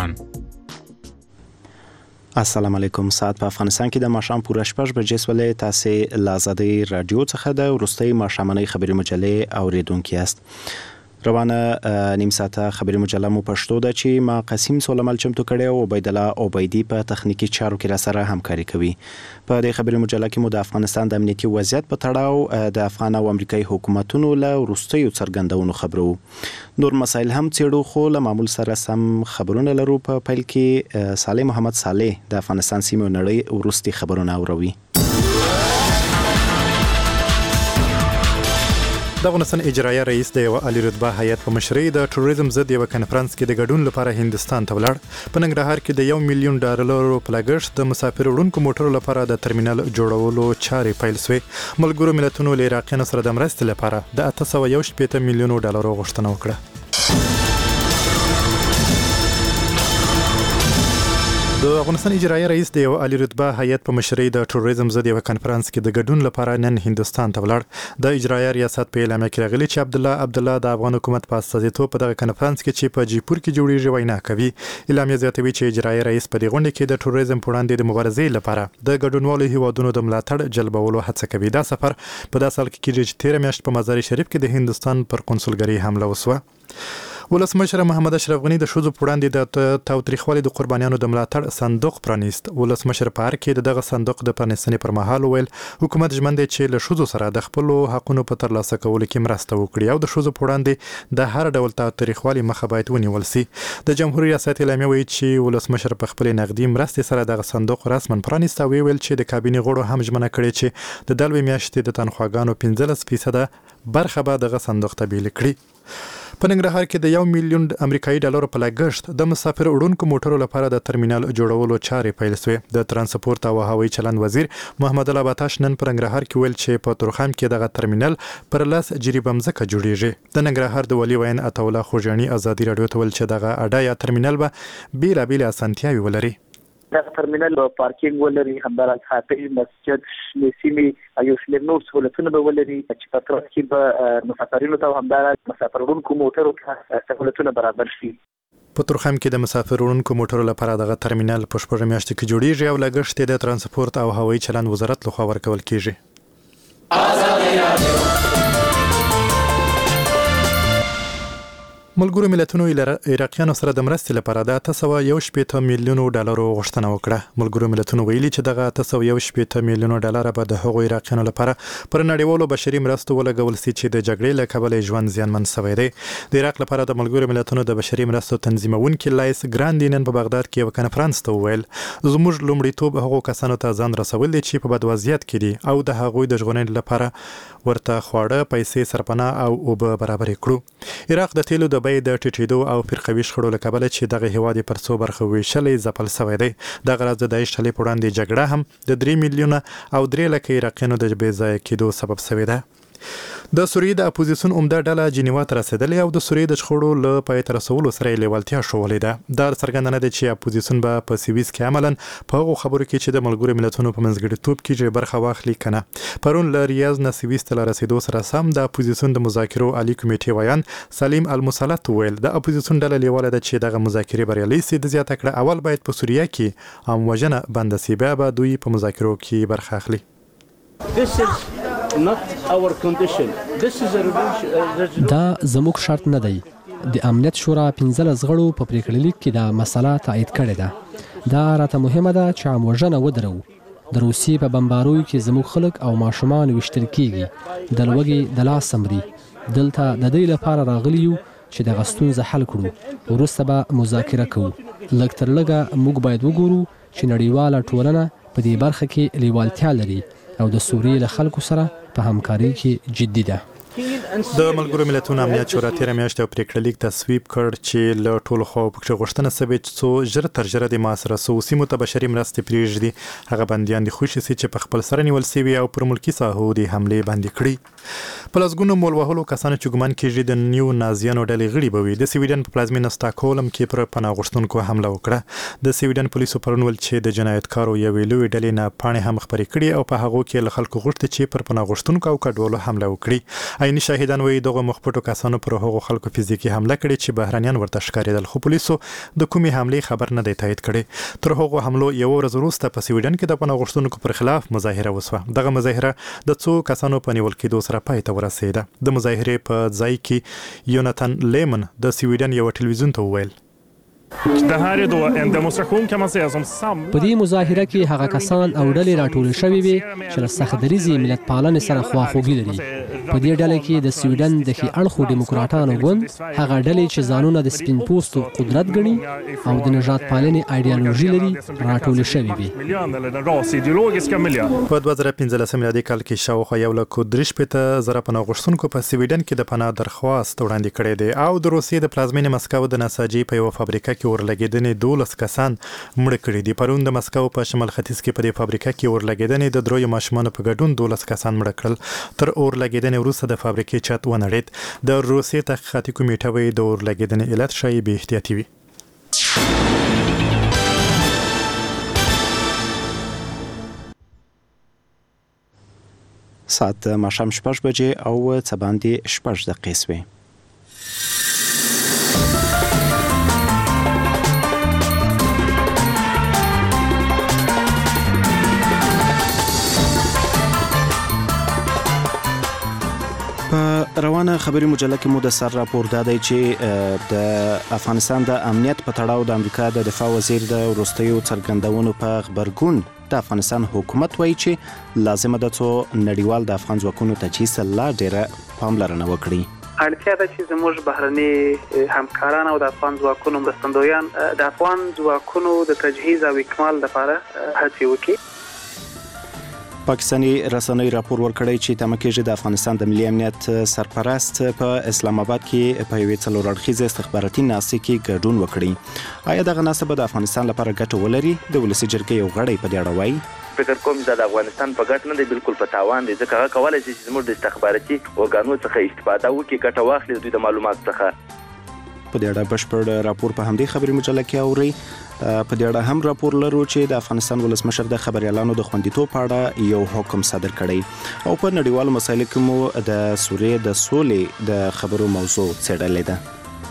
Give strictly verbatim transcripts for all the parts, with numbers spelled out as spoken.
افغانستان. السلام علیکم. ساعت په افغانستان کې د ماښام پوره شپږ بجې سولې. تاسې له آزادۍ رادیو څخه د وروستۍ ماښامنۍ خبري مجلې اوریدونکي یاست. روانه نیم ساعته خبري مجله مو پښتو ده چې ما قسیم سولمل چمتو کړی او عبید الله عبیدی په تخنیکی چارو کې را سره همکاري کوي. په دې خبري مجله کې مو د افغانستان د امنیتي وضعیت په تړاو د افغان او امریکایي حکومتونو له وروستیو څرګندونو خبرو. نور مسایل هم څېړو، خو له معمول سره سم خبرونه لرو. په پیل کې صالح محمد صالح د افغانستان سیمې او نړۍ وروستي خبرونه اوروي. د افغانستان اجرایه رئیس د یو عالی رتبه هیئت په مشرۍ د ټوریزم ضد یو کنفرانس کې د ګډون لپاره هندستان ته ولاړ. په ننګرهار کې د یو میلیون ډالرو په لګښت د مسافر وړونکو موټرو لپاره د ترمینل جوړولو چارې پیل شوې. ملګرو ملتونو له عراقیانو سره د مرستې لپاره د اته سوه یو شپېته میلیونو ډالرو غوښتنه وکړه. د افغانستان اجرایه رئیس د یو عالی رتبه هیئت په مشرۍ د ټوریزم ضد یو کنفرانس کې د ګډون لپاره نن هندستان ته ولاړ. د اجرایه ریاست په اعلامیه کې راغلي چې عبدالله عبدالله د افغان حکومت په استازیتوب په دغه کنفرانس کې چې په جیپور کې جوړیږي وینا کوي. اعلامیه زیاتوي چې اجرایه رئیس په دې غونډه کې د ټوریزم په وړاندې د مبارزې لپاره د ګډونوالو هیوادونو د ملاتړ جلبولو هڅه کوي. دا سفر په داسې حال کې کېږي چې تېره میاشت په مزار شریف کې د هندستان پر قونسلګرۍ حمله وسوه. ولسمشر محمد اشرف غنی د ښځو په وړاندې د تاوتریخوالي د قربانیانو د ملاتړ صندوق پرانیست. ولسمشر په هر کې دغه صندوق د پرانیستنې پر مهال وویل حکومت ژمن دی چې له ښځو سره د خپلو حقونو په ترلاسه کولو کې مرسته وکړي او د ښځو په وړاندې د هر ډول تاوتریخوالي مخه باید ونیول سي. د جمهوریت ریاست اعلامیه وایي چې ولسمشر په خپل نقدي مرستې سره دغه صندوق رسما پرانیست او ویل چې د کابینې غړو هم ژمنه کړې چې د دلوي میاشتې د تنخواګانو پنځلس فیصده برخه به دغه صندوق ته بیل کړي. په ننګرهار کې د یو میلیون امریکایي ډالرو په لګښت د مسافر وړونکو موټرو لپاره د ترمینل جوړولو چارې پیل شوې. د ترانسپورت او هوایي چلند وزیر محمد الله باتاش نن په ننګرهار کې ویل چې په تورخم کې دغه ترمینل پر لاس جریبه مځکه جوړیږي. د ننګرهار د ولي وین عطاالله خوږیاڼي ازادي راډیو ته ویل چې دغه اډه یا ترمینل به بیلابیلې اسانتیاوې ولري. دا ترمینل پارکینګ ولري، همدارنګه خاطري مسجد سیمې یو شمېر نور سهولتونه به ولري چې په ترڅ کې به مسافرینو ته همدارنګه مسافر وړونکو موټرو ته سهولتونه برابر شي. په تورخم کې د مسافر وړونکو موټرو لپاره دغه ترمینل په شپږ میاشتو کې جوړیږي او لګښت یې د ترانسپورت او هوایي چلند وزارت لخوا ورکول کیږي. آزادي رادیو ملګرو ملتونو عراقیانو سره د مرستې لپاره د اته سوه یو شپېته میلیونو ډالرو غوښتنه وکړه. ملګرو ملتونو ویلي چې دغه اته سوه یو شپېته میلیونو ډالر به د هغو عراقیانو لپاره پر نړیوالو بشري مرستو ولګول سي چې د جګړې له کبله ژوند زیانمن شوی دی. د عراق لپاره د ملګرو ملتونو د بشري مرستو تنظیمونکي لایس ګراندي نن په بغداد کې یو کنفرانس ته وویل زموږ لومړیتوب هغو کسانو ته ځان رسول دي چې په بد وضعیت کې دي او د هغوی د ژغورنې لپاره ورته خواړه، پیسې، سرپناه او اوبه برابرې کړو. عراق د تیلو د بیې د ټیټېدو او فرقوي شخړو له کبله چې دغه هیواد پر څو برخو ویشلی ځپل شوی دی. دغه راز د داعش ډلې په وړاندې جګړه هم د درې میلیونه او درې لکه عراقیانو د بې ځایه کېدو سبب شوې ده. د سوریې د اپوزیسیون عمده ډله جنیوا ته رسېدلې او د سوریې د شخړو له پای ته رسولو سره یې لیوالتیا ښودلې ده. دا څرګنده نه ده چې اپوزیسیون به په سویس کې عملاً په هغو خبرو کې چې د ملګرو ملتونو په منځګړیتوب کې برخه واخلي که نه. پرون له ریاض نه سویس ته له رسېدو سره سم د اپوزیسیون د مذاکرو عالي کمیټې ویان سلیم المسلط وویل د اپوزیسیون ډله لیواله ده چې دغه مذاکرې بریالۍ سي. د زیاته کړه اول باید په سوریه کې عام وژنه بنده سي، بیا به دوی په مذاکرو کې برخه اخلي. دا زموږ شرط نه دی. د امنیت شورا پنځلس غړو په پریکړه لیک کې دا مسله تایید کړې ده. دا راته مهمه ده چې عام وژنه ودرو. د روسیې په بمبارویو کې زموږ خلک او ماشومان ویشتل کیږي. د لوږې د لاس سمري. دلته د دې لپاره راغلی یو چې دغه ستونزه حل کړو. وروسته به مذاکره کوو. لږ تر لږه موږ باید وګورو چې نړیواله ټولنه په دې برخه کې لیوالتیا لري او د سوریې له خلکو سره په همکارۍ کې جدي ده. د ملګرو ملتونو امنیت شورا تیره میاشت یو پریکړه لیک تصویب کړ چې له ټولو خواوو پکې غوښتنه شوې چې څو ژر تر ژره د محاصره شوو سیمو ته بشري مرستې پرېږدي. هغه بندیان دې خوشي سي چې په خپل سره نیول سوي او پر ملکي ساحو د حملې بندي کړي. په لسګونو مول وهلو کسانو چې ګمان کېږي د نیو نازیانو ډلې غړي به وي د سویډن په پلازمینه سټاکهولم کې پر پناه غوښتونکو حمله وکړه. د سویډن پولیسو پرون ویل چې د جنایتکارو یوې لویې ډلې نه پاڼې هم خپرې کړي او په هغو کې له خلکو غوښتي چې پر پناه غوښتونکو او کډوالو حمله وکړي. عیني مجاهدان وایي دغه مخپټو کسانو پر هغو خلکو فزیکي حمله کړې چې بهرنیان ورته ښکارېدل، خو پولیسو د کومې حملې خبر نه دی تایید کړی. تر هغو حملو یو ورځ وروسته په سویډن کې د پناه غوښتونکو پر خلاف مظاهره وسوه. دغه مظاهره د څو کسانو په نیول کېدو سره پای ته ورسېده. د مظاهرې په ځای کې یوناتان لیمن د سویډن یو ټلویزیون ته وویل: Det här är då en demonstration kan man säga som samlar. په دې مظاهره کې هغه کسان او ډلې راټول شوي وي چې له سختدریزي ملت پالنې سره خواخوږي لري. په دې ډله کې د سویډن د ښي اړخو ډیموکراټانو ګوند، هغه ډلې چې ځانونه د سپین پوستو قدرت ګڼي او د نژاد پالنې ایډیالوژي لري راټول شوي وي. په دوه زره پنځلس میلادي کال کې شاوخوا یو لک درې شپېته زره پناه غوښتونکو په سویډن کې د پناه درخواست وړاندې کړی دی او د روسیې د پلازمینې مسکو د نساجي په یوه فابریکه کې ورلګېدنې دولس کسان مړه کړي دي. پرون د مسکو په شمال ختیځ کې په دې فابریکه کې ورلګېدنې د دریو ماشومانو په ګډون دولس کسان مړه کړل. تر اورلګېدنې وروسته د فابریکې چت ونړېد. د روسیې تحقیقاتي کمیټه وایي د اورلګېدنې علت ښایي بې احتیاطي وي. ساعت ماښام شپږ بجې او څه باندې شپږ دقیقې شوې. په روانه خبري مجله کې مو د سر راپور دا دی چې د افغانستان د امنیت په تړاو د امریکا د دفاع وزیر د وروستیو څرګندونو په خبرګون د افغانستان حکومت وایي چې لازمه ده څو نړیوال د افغان ځواکونو تجهیز ته لا ډېره پاملرنه وکړي. اړتیا ده چې زموږ بهرني همکاران او د افغان ځواکونو مرستندویان د افغان ځواکونو د تجهیز او اکمال لپاره هڅې وکړي. پاکستاني رسنۍ راپور ورکړی چې تمه کېږي د افغانستان د ملي امنیت سرپرست په اسلام آباد کې په یوې څلور اړخیزې استخباراتي ناستې کې ګډون وکړي. آیا دغه ناسته به د افغانستان لپاره ګټه ولري؟ د ولسي جرګې یو غړی په دې اړه وایي: فکر کوم چې د افغانستان په ګټه نه دی، بالکل په تاوان دی، ځکه هغه کولی شي چې زموږ د استخباراتي ارګانونو څخه استفاده وکړي، ګټه واخلي دوی د معلوماتو څخه. په دې اړه بشپړ راپور په همدې خبري مجله کې اورئ. په دې اړه هم راپور لرو چې د افغانستان ولسمشر د خبريالانو د خوندیتوب په اړه یو حکم صادر کړی او په نړیوالو مسایلو کې مو د سوریې د سولې د خبرو موضوع څېړلې ده.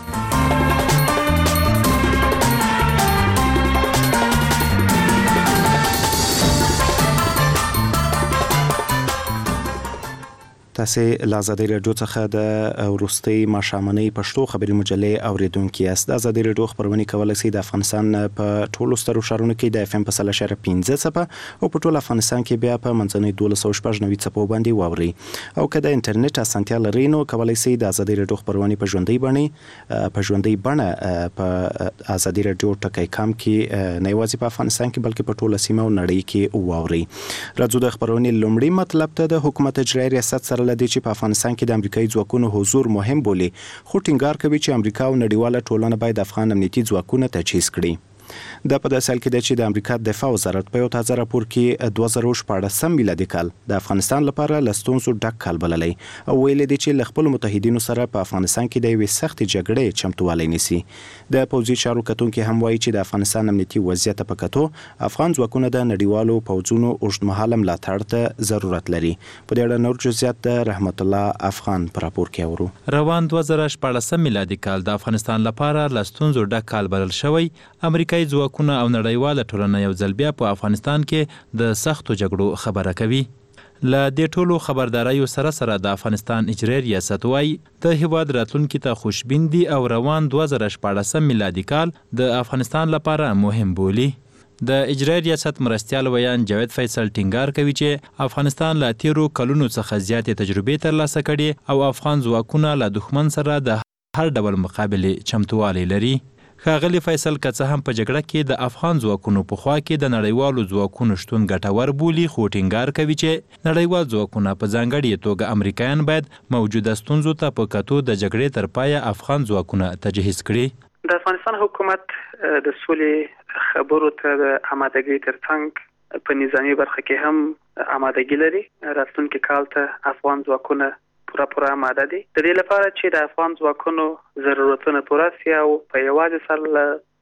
تاسو له آزادۍ راډیو څخه د وروستۍ ماښامنۍ پښتو خبري مجلې اوریدونکي یاست. د آزادۍ راډیو خبرونه کولای شئ د افغانستان په ټولو سترو ښارونو کې د اف ام په سل اشاریه پنځه څپه او په ټول افغانستان کې بیا په منځنۍ دولس سوه شپږ نوي څپو باندې واورئ. او که د انټرنیټ اسانتیا لرئ نو کولای شئ د آزادۍ راډیو خبرونه په ژوندۍ بڼه په ژوندۍ بڼه په آزادۍ راډیو ټکی کام کې نه یوازې په افغانستان کې بلکې په ټوله سیمه او نړۍ کې واورئ. راځو د خبرونې لومړی مطلب ته د حکومت اجرایي ریاست سره لدی چې په افغانستان کې د امریکایي ځواکونو حضور مهم بولي، خو ټینګار کوي چې امریکا او نړیواله ټولنه باید افغان امنیتي ځواکونه تجهیز کړي. دا په داسې حال کې ده چې د امریکا دفاع وزارت په یو تازه راپور کې دوه زره شپاړسم میلادي کال د افغانستان لپاره له ستونزو ډک کال بللی او ویلي دی چې له خپلو متحدینو سره په افغانستان کې د یوې سختې جګړې چمتووالی نیسي. د پوځي چارو کتونکي هم وایي چې د افغانستان امنیتي وضعیت په کتو افغان ځواکونه د نړیوالو پوځونو اوږدمهاله ملاتړ ته ضرورت لري. په دې اړه نور جزئیات د رحمت الله افغان په راپور کې اورو. روان دوه زره شپاړسم میلادي کال د افغانستان لپاره له ستونزو ډک کال بلل شوی. امریکایي ځواکونه او نړیواله ټولنه یو ځل بیا په افغانستان کې د سختو جګړو خبره کوي. له دې ټولو خبرداریو سره سره د افغانستان اجرایي ریاست وایي د هیواد راتلونکي ته خوشبین دي او روان دوه زره شپاړسم میلادي کال د افغانستان لپاره مهم بولي. د اجرایي ریاست مرستیال ویان جاوید فیصل ټینګار کوي چې افغانستان له تیرو کلونو څخه زیاتې تجربې ترلاسه کړي او افغان ځواکونه له دښمن سره د هر ډول مقابلې چمتووالی لري. ښاغلي فیصل که څه هم په جګړه کې د افغان ځواکونو په خوا کې د نړیوالو ځواکونو شتون ګټور بولي، خو ټینګار کوي چې نړیوال ځواکونه په ځانګړې توګه امریکایان باید موجوده ستونزو ته په کتو د جګړې تر پایه افغان ځواکونه تجهیز کړي. د افغانستان حکومت د سولې خبرو ته د آمادګۍ ترڅنګ په نظامي برخه کې هم آمادګي لري. راتلونکي کال ته افغان ځواکونه پوره پوره آماده دي د دې لپاره چې د افغان ځواکونو ضرورتونه پوره شي او په یوازې سر له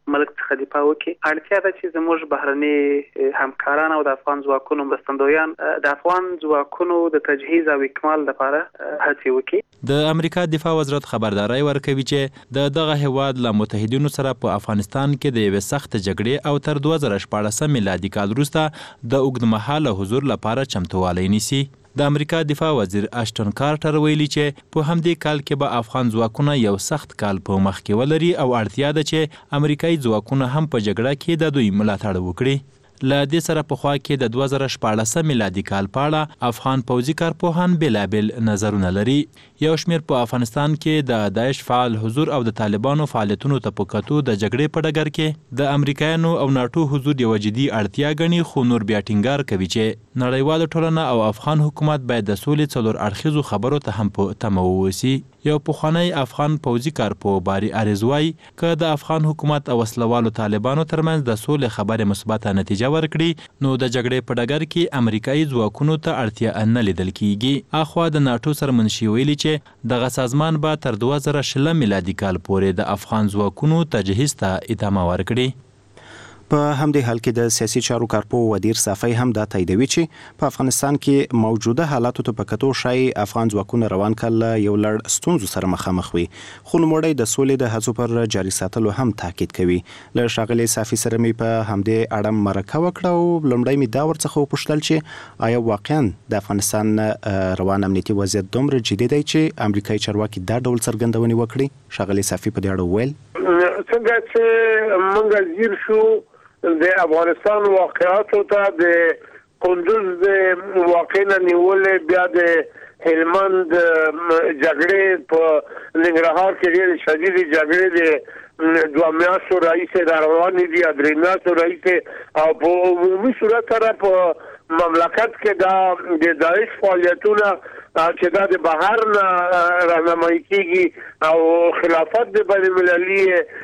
ملک څخه دفاع وکړي. اړتیا ده چې زموږ بهرني همکاران او د افغان ځواکونو مرستندویان د افغان ځواکونو د تجهیز او اکمال لپاره هڅې وکړي. د امریکا دفاع وزارت خبرداري ورکوي چې د دغه هیواد له متحدینو سره په افغانستان کې د یوې سخت جګړې او تر دوه زره شپاړسم میلادي کال وروسته د اوږدمهاله حضور لپاره چمتووالی نیسي. د امریکا دفاع وزیر اشټن کارټر ویلي چې په همدې کال کې به افغان ځواکونه یو سخت کال په مخ کې ولري او اړتیا ده چې امریکایي ځواکونه هم په جګړه کې د دوی ملاتړ وکړي. له دې سره په خوا کې د دوه زره شپاړسم میلادي کال په اړه افغان پوځي کارپوهان بېلابېل نظرونه لري. یو شمېر په افغانستان کې د داعش فعال حضور او د طالبانو فعالیتونو ته په کتو د جګړې په ډګر کې د امریکایانو او ناټو حضور یوه جدي اړتیا ګڼي، خو نور بیا ټینګار کوي چې نړیواله ټولنه او افغان حکومت باید د سولې څلور اړخیزو خبرو ته هم په تمه واوسي. یو پخوانی افغان پوځي کارپوه باري اریز وایي که د افغان حکومت او وسلوالو طالبانو ترمنځ د سولې خبرې مثبته نتیجه ورکړي نو د جګړې په ډګر کې امریکایي ځواکونو ته اړتیا نه لیدل کیږي. اخوا د ناټو سرمنشي ویلي چې دغه سازمان به تر دوه زره شلم میلادي کال پورې د افغان ځواکونو تجهیز ته ادامه ورکړي. په همدې حال کې د سیاسي چارو کارپوه ودیر صافی هم دا تاییدوي چې په افغانستان کې موجوده حالاتو ته په کتو شای افغان ځواکونه روان کال یو لړ ستونزو سره مخامخ وي، خو نوموړی د سولې د هڅو پر جاري ساتلو هم تاکید کوي. له ښاغلي صافی سره مې په همدې اړه مرکه وکړه او لومړی مې دا ورڅخه وپوښتل چې آیا واقعا د افغانستان روان امنیتي وضعیت دومره جدي دی چې امریکایي چارواکي دا ډول څرګندونې وکړي؟ ښاغلي صافی په دې اړه وویل څنګه چې موږ ځیر شو د افغانستان واقعاتو ته د کندوز د واقعنا نیولې، بیا د هلمند جګړې په ننګرهار کې ډېرې شدیدې جګړې د دوه میاشتو راهیسې را روانې دي، درې میاشتو راهیسې، او په عمومي صورت سره په مملکت کې دا د داعش فعالیتونه چې دا د بهر نه راهنمایي کیږي او خلافت د بین المللي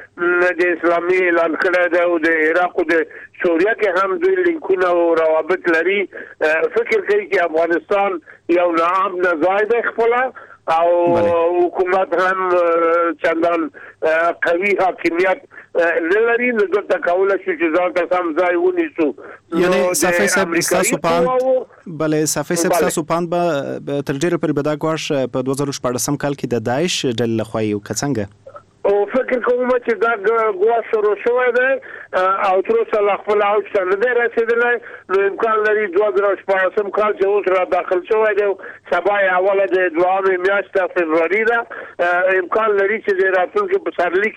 د اسلامي اعلان کړی دی او د عراق او د سوریه کې هم دوی لینکونه او روابط لري. فکر کوي چې افغانستان یو ناامنه ځای دی خپله او حکومت هم چندان قوي حاکمیت نه لري، نو دلته کولی شو چې ځان ته سم ځای ونیسو. یعنې صافی صاحب ستاسو پاند بلې صافی صاحب ستاسو پاند به تر ډېره پورې به دا ګواښ په دوه زره شپاړسم کال کې د داعش ډلې لخوا یو که څنګه او فکر کوم چې دا ګواښ شروع شوی دی او تر اوسه لا خپل اوج ته نه دی رسېدلی، نو امکان لري دوه زره شپاړسم کال چې اوس را داخل شوی دی، سبا یې اوله د دوهمې میاشته فبروري ده، امکان لري چې د راتلونکي پسرلي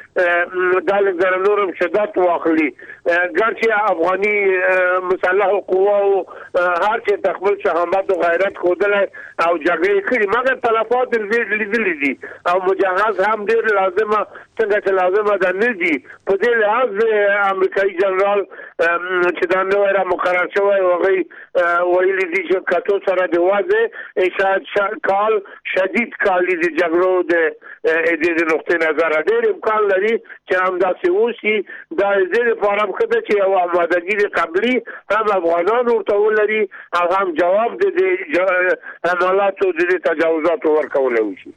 کې دا لږ ذره نور هم شدت واخلي. ګرچې افغاني مسلحو قواو هر چې خپل شهامت او غیرت ښودلی او جګړې کړي، مګر تلفات یې ډېر لیدلي دي او مجهز هم ډېر لازمه څنګه چې لازمه ده نه دي. په دې لحاظ امریکایي جنرال چې دا نوی را مقرر شوی و هغوی ویلي دي چې کتو سره د واضح شاید کال شدید کالي د جګړو د دې نقطې نظره ډېر امکان لري چې همداسې اوسي. دا د دې لپاره هم ښه ده چې یو آمادګي د قبلي هم افغانان ورته ولري او هم جواب د دې حملاتو د دې تجاوزاتو ورکولی وشي.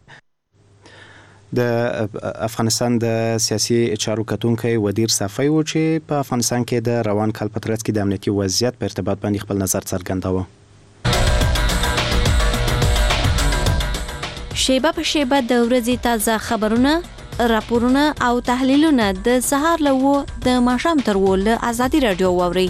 د افغانستان د سیاسي چارو کتونکی ودیر صافی و چې په افغانستان کې د روان کال په ترڅ کې د امنیتي وضعیت په ارتباط باندې خپل نظر څرګنداوه. شیبه په شیبه د ورځې تازه خبرونه، راپورونه او تحلیلونه د سهار له اوه د ماښام تر اوه له ازادي راډیو واورئ.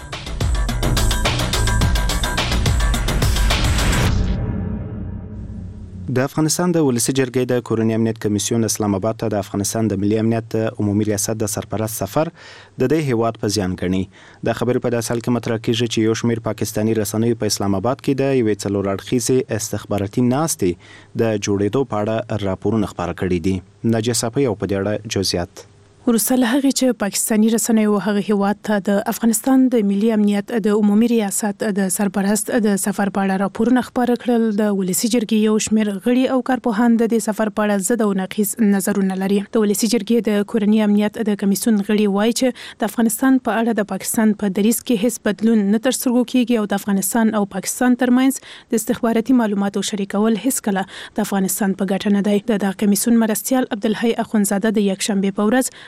د افغانستان د ولسی جرګې د کورنی امنیت کمیسیون اسلام آباد ته د افغانستان د ملي امنیت عمومي ریاست د سرپرست سفر د دې هیواد په زیان ګڼي. د خبرې په داسې حال کې مطرح کیږي چې یو شمېر پاکستاني رسنیو په اسلام آباد کې د یوې څلور اړخیزې استخباراتي ناستې د جوړېدو په اړه راپورونه خپاره کړي دي. ناجیه صافی او په دې اړه جزئیات. وروسته له هغې چې پاکستاني رسنیو هغه هیواد ته د افغانستان د ملي امنیت د عمومي ریاست د سرپرست د سفر په اړه راپورونه خپاره کړل، د ولسی جرګې یو شمېر غړي او کارپوهان د دې سفر په اړه ضد او نقیض نظرونه لري. د ولسی جرګې د کورنی امنیت د کمیسیون غړي وایي چې د افغانستان په اړه د پاکستان په دریځ کې هیڅ بدلون نه ترسره کیږي او د افغانستان او پاکستان ترمنځ د استخباراتي معلوماتو شریکول هیڅ کله د افغانستان په ګټه نه دی. د کمیسیون مرستیال عبدالحی اخونزاده د یکشنبه په ورځ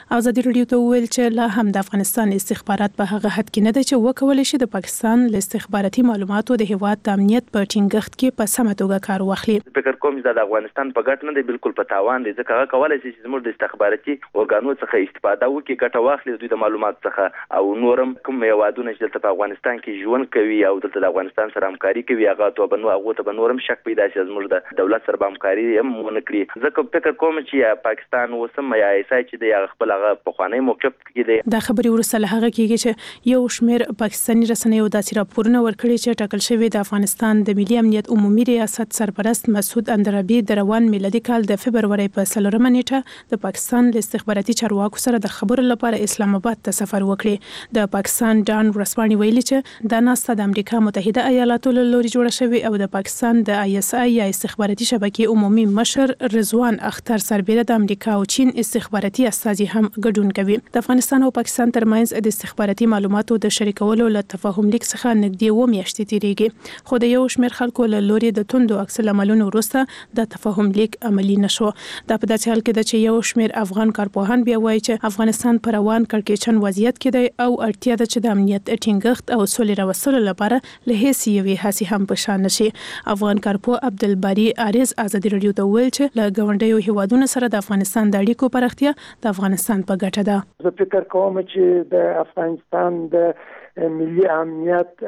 ازادي راډیو ته وویل چې لا هم د افغانستان استخبارات په هغه حد کې نه دي چې وکولای شي د پاکستان له استخباراتي معلوماتو د هیواد د امنیت په ټینګښت کې په سمه توګه کار واخلي. فکر کوم چې د افغانستان په ګټه نه دی، بالکل په تاوان دی، ځکه هغه کولای شي چې زموږ د استخباراتي ورګانو څخه استفاده وکړي، ګټه واخلي دوی د معلوماتو څخه، او نورم کوم هیوادونه چې دلته په افغانستان کې ژوند کوي او دلته د افغانستان سره همکاري کوي، هغه ته بنو هغه ته بنورم شک پیدا شي زموږ د دولت سره همکاري هم ونه کړي. ځکه فکر کوم چې پاکستان وسم یا ایسای چې د خپل هغه په خوانی موقف کې دی. د خبري ورسره هغه کېږي چې یو شمېر پاکستاني رسنیو داسې راپورونه ورکړي چې ټاکل شوی د افغانستان د ملي امنیت عمومي ریاست سرپرست مسعود اندرابي د روان میلادي کال د فبرवरी په څلورمه نیټه د پاکستان له استخباراتي چارواکو سره د خبرو لپاره اسلام آباد ته سفر وکړي. د پاکستان ډان ورسپاني ویلي چې د ناسته د امریکا متحده ایالاتو له لوري جوړه شوې او د پاکستان د آی اس آی یا استخباراتي شبکې عمومي مشر رضوان اختر سربېره د امریکا او چین استخباراتي استازي هم ګډون کوي. د افغانستان او پاکستان ترمنځ د استخباراتي معلوماتو د شریکولو له تفاهم لیک څخه نږدې و میاشتې تیریږي، خو د یو شمېر خلکو له لوري د توندو عکس العملونو وروسته د تفاهم لیک عملی نشو. دا په داسې حال کې ده چې یو شمېر افغان کارپوهان بیا وایي چې افغانستان پر روان کړکېچن وضعیت کې دی او اړتیا ده چې د امنیت ټینګښت او سولې راوستلو لپاره له هیڅ یوې هڅې هم په شا نشي. افغان کارپوه عبدالباری عارض ازادي راډیو ته ویل چې له ګاونډیو هیوادونو سره د افغانستان د اړیکو پراختیا د افغانستان په ګټه ده. زه فکر کوم چې د افغانستان د ملي امنیت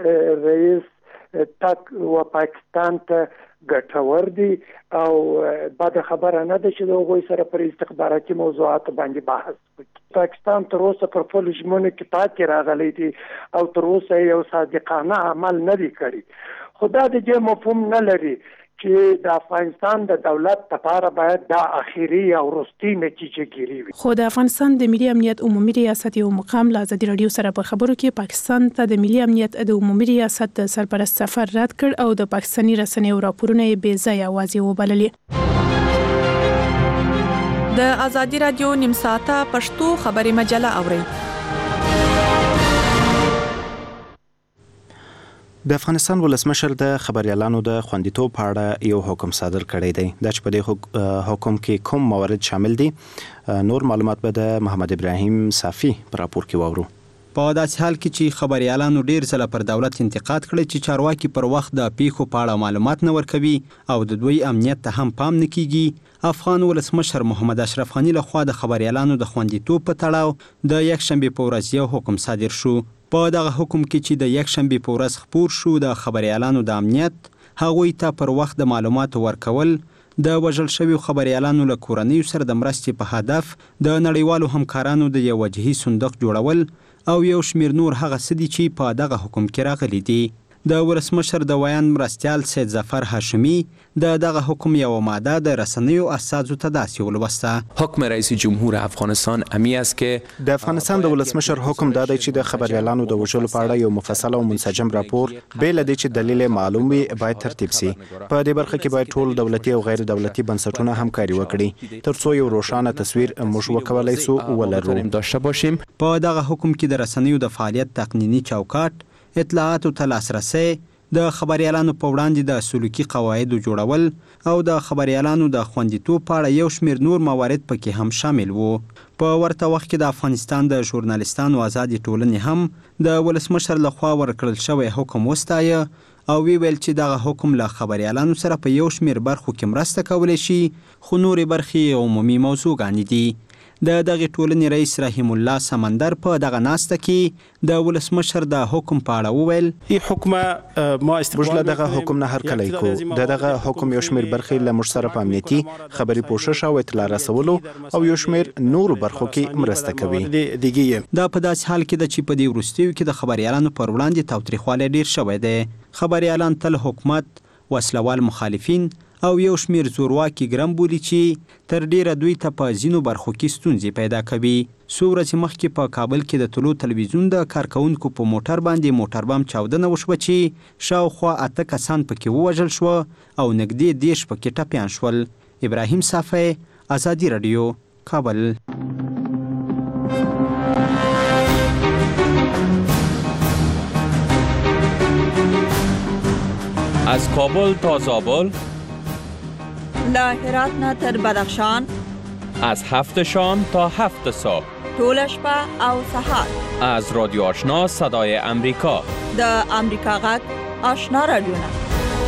رئیس تک و پاکستان ته ګټور دي او بعد خبره نه ده چې د هغوی سره پر استخباراتي موضوعات باندې بحث وکړي. پاکستان تر اوسه پر خپلو ژمنو کې پاتې راغلی دی او تر اوسه یو صادقانه عمل نه دی کړی، خو دا د دې مفهوم نه لري چې د افغانستان د دولت لپاره باید دا اخیری او وروستۍ نتیجه ګیري وي. خو د افغانستان د ملي امنیت عمومي ریاست یو مقام له ازادي راډیو سره په خبرو کې پاکستان ته د ملي امنیت د عمومي ریاست د سرپرست سفر رد کړ او د پاکستاني رسنیو راپورونه یې بې ځایه واضح وبللي. د ازادي راډیو نیم ساعته پښتو خبري مجله اورئ. د افغانستان ولسمشر د خبريالانو د خوندیتوب په اړه یو حکم صادر کړی دی. دا چې په دې حکم کې کوم موارد شامل دي، نور معلومات به د محمد ابراهیم صافي په راپور کې واورو. په داسې حال کې چې خبريالانو ډیر ځله پر دولت انتقاد کړی چې چارواکي پر وخت د پیښو په اړه معلومات نه ورکوي او د دوی امنیت ته هم پام نه کیږي، افغان ولسمشر محمد اشرف غنی لخوا د خبريالانو د خوندیتوب په تړاو د یکشنبه په ورځ یو حکم صادر شو. په دغه حکم کې چې د یکشنبه په ورځ خپور شو، د خبريالانو د امنیت هغوی ته پر وخت د معلوماتو ورکول، د وژل شویو خبريالانو له کورنیو سره د مرستې په هدف د نړیوالو همکارانو د یو وجهي صندوق جوړول او یو شمیر نور هغه څه دي چې په دغه حکم کې راغلي دي. د ولسمشر د ویان مرستیال سید ظفر هاشمی د دغه حکم یو ماده د رسنیو اساسو ته داسې ولوسته. حکم رئیس جمهور افغانستان امی است که د افغانستان د ولسمشر حکم دا دی چې د خبريالانو د وژلو په اړه یو مفصل او منسجم راپور بل د چې دلیل معلوم وي باید ترتیب شي. په دې برخه کې باید ټول دولتي او غیر دولتي بنسټونه همکاري وکړي ترڅو یو روښانه تصویر موږ وکولای شو ولرو. داشته باشیم. په دغه حکم کې د رسنیو د فعالیت تقنینی چوکاټ، اطلاعاتو ته لاسرسی، د خبريالانو په وړاندې د سلوکي قواعدو جوړول او د خبريالانو د خوندیتوب په اړه یو شمیر نور موارد پکې هم شامل وو. په ورته وخت کې د افغانستان د ژورنالستانو آزادي ټولنې هم د ولسمشر لخوا ورکړل شوی حکم وستایه او وی ویل چې دغه حکم له خبريالانو سره په یو شمیر برخو کې مرسته کولی شي، خو نورې برخې عمومي موضوعګانې دي. د دغه ټولنې رئیس رحیم الله سمندر په دغه ناسته کې د ولسمشر د حکم په اړه وویل، هی حکم ما استفاده دغه حکم نه هر کله کو د دغه حکم یو شمیر برخې له مشترک امنیتي خبري پوښښ او اطلاع رسولو او یو شمیر نور برخو کې مرسته کوي. دا په داسې حال کې د چې په دې وروستیو کې د خبريالانو پر وړاندې تاوتریخوالی ډیر شوی دی. خبريالان تل حکومت، وسلوال مخالفین او یو شمیر زورواکي ګرم بولي چې تر ډیره دوی ته په ځینو برخو کې ستونزې پیدا کوي. څو ورځې مخکې په کابل کې د طلوع تلویزیون د کارکونکو په موټر باندې موټر بم چاودنه وشوه چې شاوخوا اته کسان پکې ووژل شو او نږدې دیش پکې ټپیان شول. ابراهیم صافی، ازادي راډیو، کابل. از کابل تا زابل، له هرات نه تر بدخشان، از هفت شام تا هفت صبح، ټول شپه او سهار از رادیو آشنا صدای امریکا د امریکا غږ آشنا رادیو نه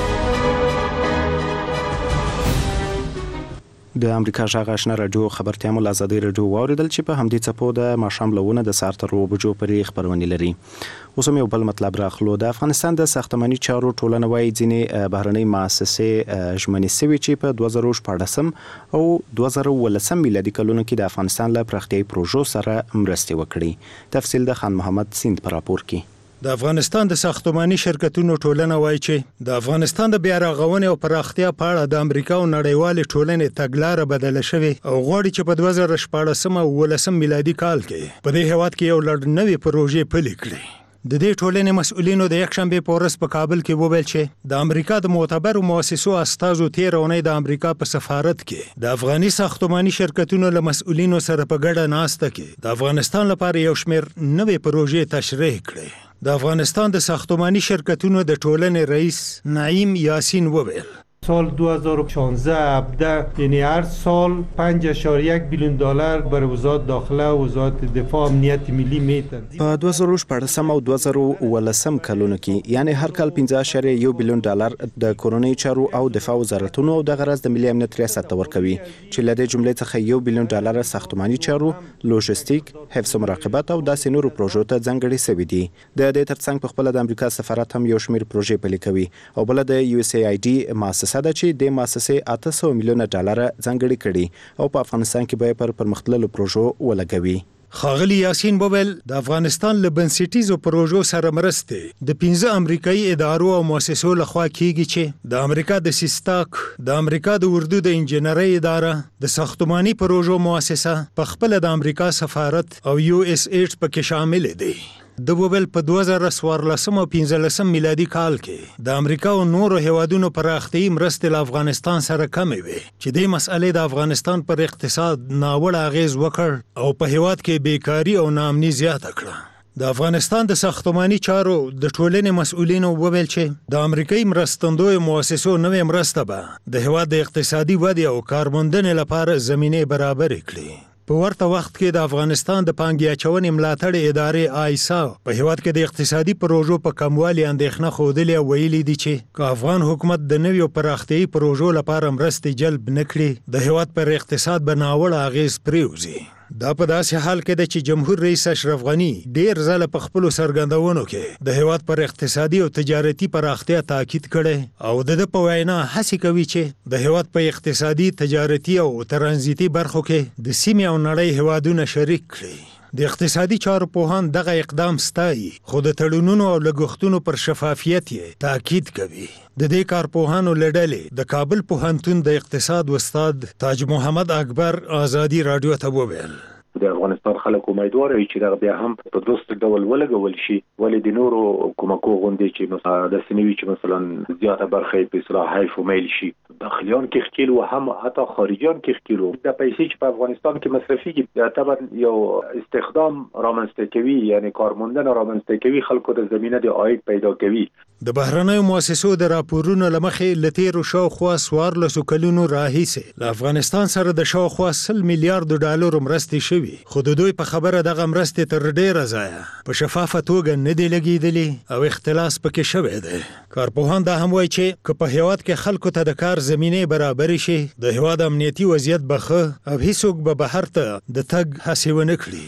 د امریکا غږ آشنا رادیو خبرتیا مو آزادي رادیو واوریدل چې په همدې څپو د ماښام لونه د ساعت تر اوه بجو پورې خبرونه لري. اوس هم یو بل مطلب راخلو. د افغانستان د ساختماني چارو ټولنه وايي ځینې بهرنۍ مؤسسې ژمنې سوي چې په دوه زره شپاړسم او دوه زره اوولسم میلادي کلونو کې د افغانستان له پراختیايي پروژو سره مرستې وکړي. تفصیل د خان محمد سیند پر راپور کې. د افغانستان د ساختماني شرکتونو ټولنه وایي چې د افغانستان د بیا رغونې او پراختیا په اړه د امریکا او نړیوالې ټولنې تګلاره بدله شوې او غواړي چې په دوه زره شپاړسم او اوولسم میلادي کال کې په دې هیواد کې یو لړ نوې پروژې پلي کړي. د دې ټولنې مسؤلینو د یکشنبه په ورځ په کابل کې وویل چې د امریکا د معتبرو مؤسسو استازو تیر اونۍ د امریکا په سفارت کې د افغاني ساختماني شرکتونو له مسؤلینو سره په ګډه ناسته کې د افغانستان لپاره یو شمېر نوې پروژې تشریح کړې. د افغانستان د ساختماني شرکتونو د ټولنې رئیس نعیم یاسین وویل سال دو هزار و شانزده هفده یعنی هر سال پنج اشاریه یک بیلیون دلار برای وزارت داخله و وزارت دفاع امنیت ملی میتن. په دوه زره شپاړسم او دوه زره اوولسم کلونو کې یعنی هر کال پنځه اعشاریه یو بیلیون ډالر د کورونی چارو او دفاع وزارتونو او د غرض د ملي امنیت ریاست ته ورکوي چې له دې جملې څخه یو بیلیون ډالر ساختماني چارو، لوجستیک، حفظ و مراقبت او داسې نورو پروژو ته ځانګړي شوي دي. د دې ترڅنګ په خپل د امریکا سفارت هم یو شمېر پروژې پلي کوي او بل د یو اس ای آی ډي مؤسسه ده چې د مؤسسې اته سوه میلیونه ډالر ځانګړي کړي او په افغانستان کې به پر پرمختللو پروژو ولګوي. ښاغلي یاسین وویل د افغانستان له بنسټیزو پروژو سره مرستې د پنځه امریکایي ادارو او مؤسسو لخوا کیږي چې د امریکا د سیستاک، د امریکا د اردو د انجنیرۍ اداره، د ساختماني پروژو مؤسسه، په خپل د امریکا سفارت او یو اس ایډ پکې شامل دي. د وویل په دوه زره څوارلسم او پنځلسم میلادي کال کې د امریکا او نورو هیوادونو پراختیايي مرستې له افغانستان سره کمې وې چې دې مسئلې د افغانستان پر اقتصاد ناوړه اغیز وکړ او په هیواد کې بیکاری او ناامني زیاته کړه. د افغانستان د ساختماني چارو د ټولنې مسؤلینو وویل چې د امریکایي مرستندوی مؤسسو نوې مرسته به د هیواد د اقتصادي ودې او کارموندنې لپاره زمینه برابر کړي. په ورته وخت کې د افغانستان د پانګې اچونې ملاتړ ادارې آیسا په هیواد کې د اقتصادي پروژو په کموالي اندېښنه ښودلې او ویلي دي چې که افغان حکومت د نویو پراختیايي پروژو لپاره مرستې جلب نه کړي د هیواد پر اقتصاد به ناوړه اغیز پرېوځي. دا په داسې حال کې ده چې جمهور رئیس اشرف غنی ډیر ځله په خپلو څرګندونو کې د هیواد پر اقتصادي او تجارتي پراختیا تاکید کړی او د ده په وینا هڅې کوي چې د هیواد په اقتصادي، تجارتي او ترانزیتي برخو کې د سیمې او نړۍ هیوادونه شریک کړي. د اقتصادي چارو پوهان دغه اقدام ستایي خو د تړونونو او لګښتونو پر شفافیت یې تاکید کوي. د دې کارپوهانو له ډلې د کابل پوهنتون د اقتصاد استاد تاج محمد اکبر آزادي رادیو ته وویل د افغانستان خلک امیدوار وي چې دا بیا هم په دوست ډول ولګول شي ولې د نورو کومکو غونډې چې د سنوي چې مثلا زیاته برخه په اصلاح حیف او میل شي داخليان کې خکیل او هم حتی خارجيان کې خکیل د پیسې چې په افغانستان کې مصرفي طبعا یو استخدام رامنځته کوي یعنی کارموندنه رامنځته کوي خلکو د زمينه د عاید پیدا کوي. د بهرنیو مؤسسو د راپورونو لمخې لتیرو شاوخوا څوارلسو کلونو راهیسې له افغانستان سره د شاوخوا سل میلیارډ ډالر مرستې شوي خو د دوی په خبره دغه مرستې تر ډیره ځایه په شفافه توګه نه دي لګېدلې او اختلاس پکې شوی دی. کارپوهان دا هم وایي چې که په هیواد کې خلکو ته د کار زمینه برابر شي د هیواد امنیتي وضعیت به ښه او هیڅوک به بهر ته د تګ هڅې ونه کړي.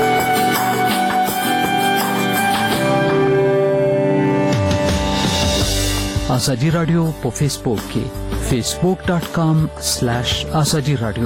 آزادی رادیو په فیسبوک کې فیسبوک ډاٹ کام سلیش آزادی رادیو.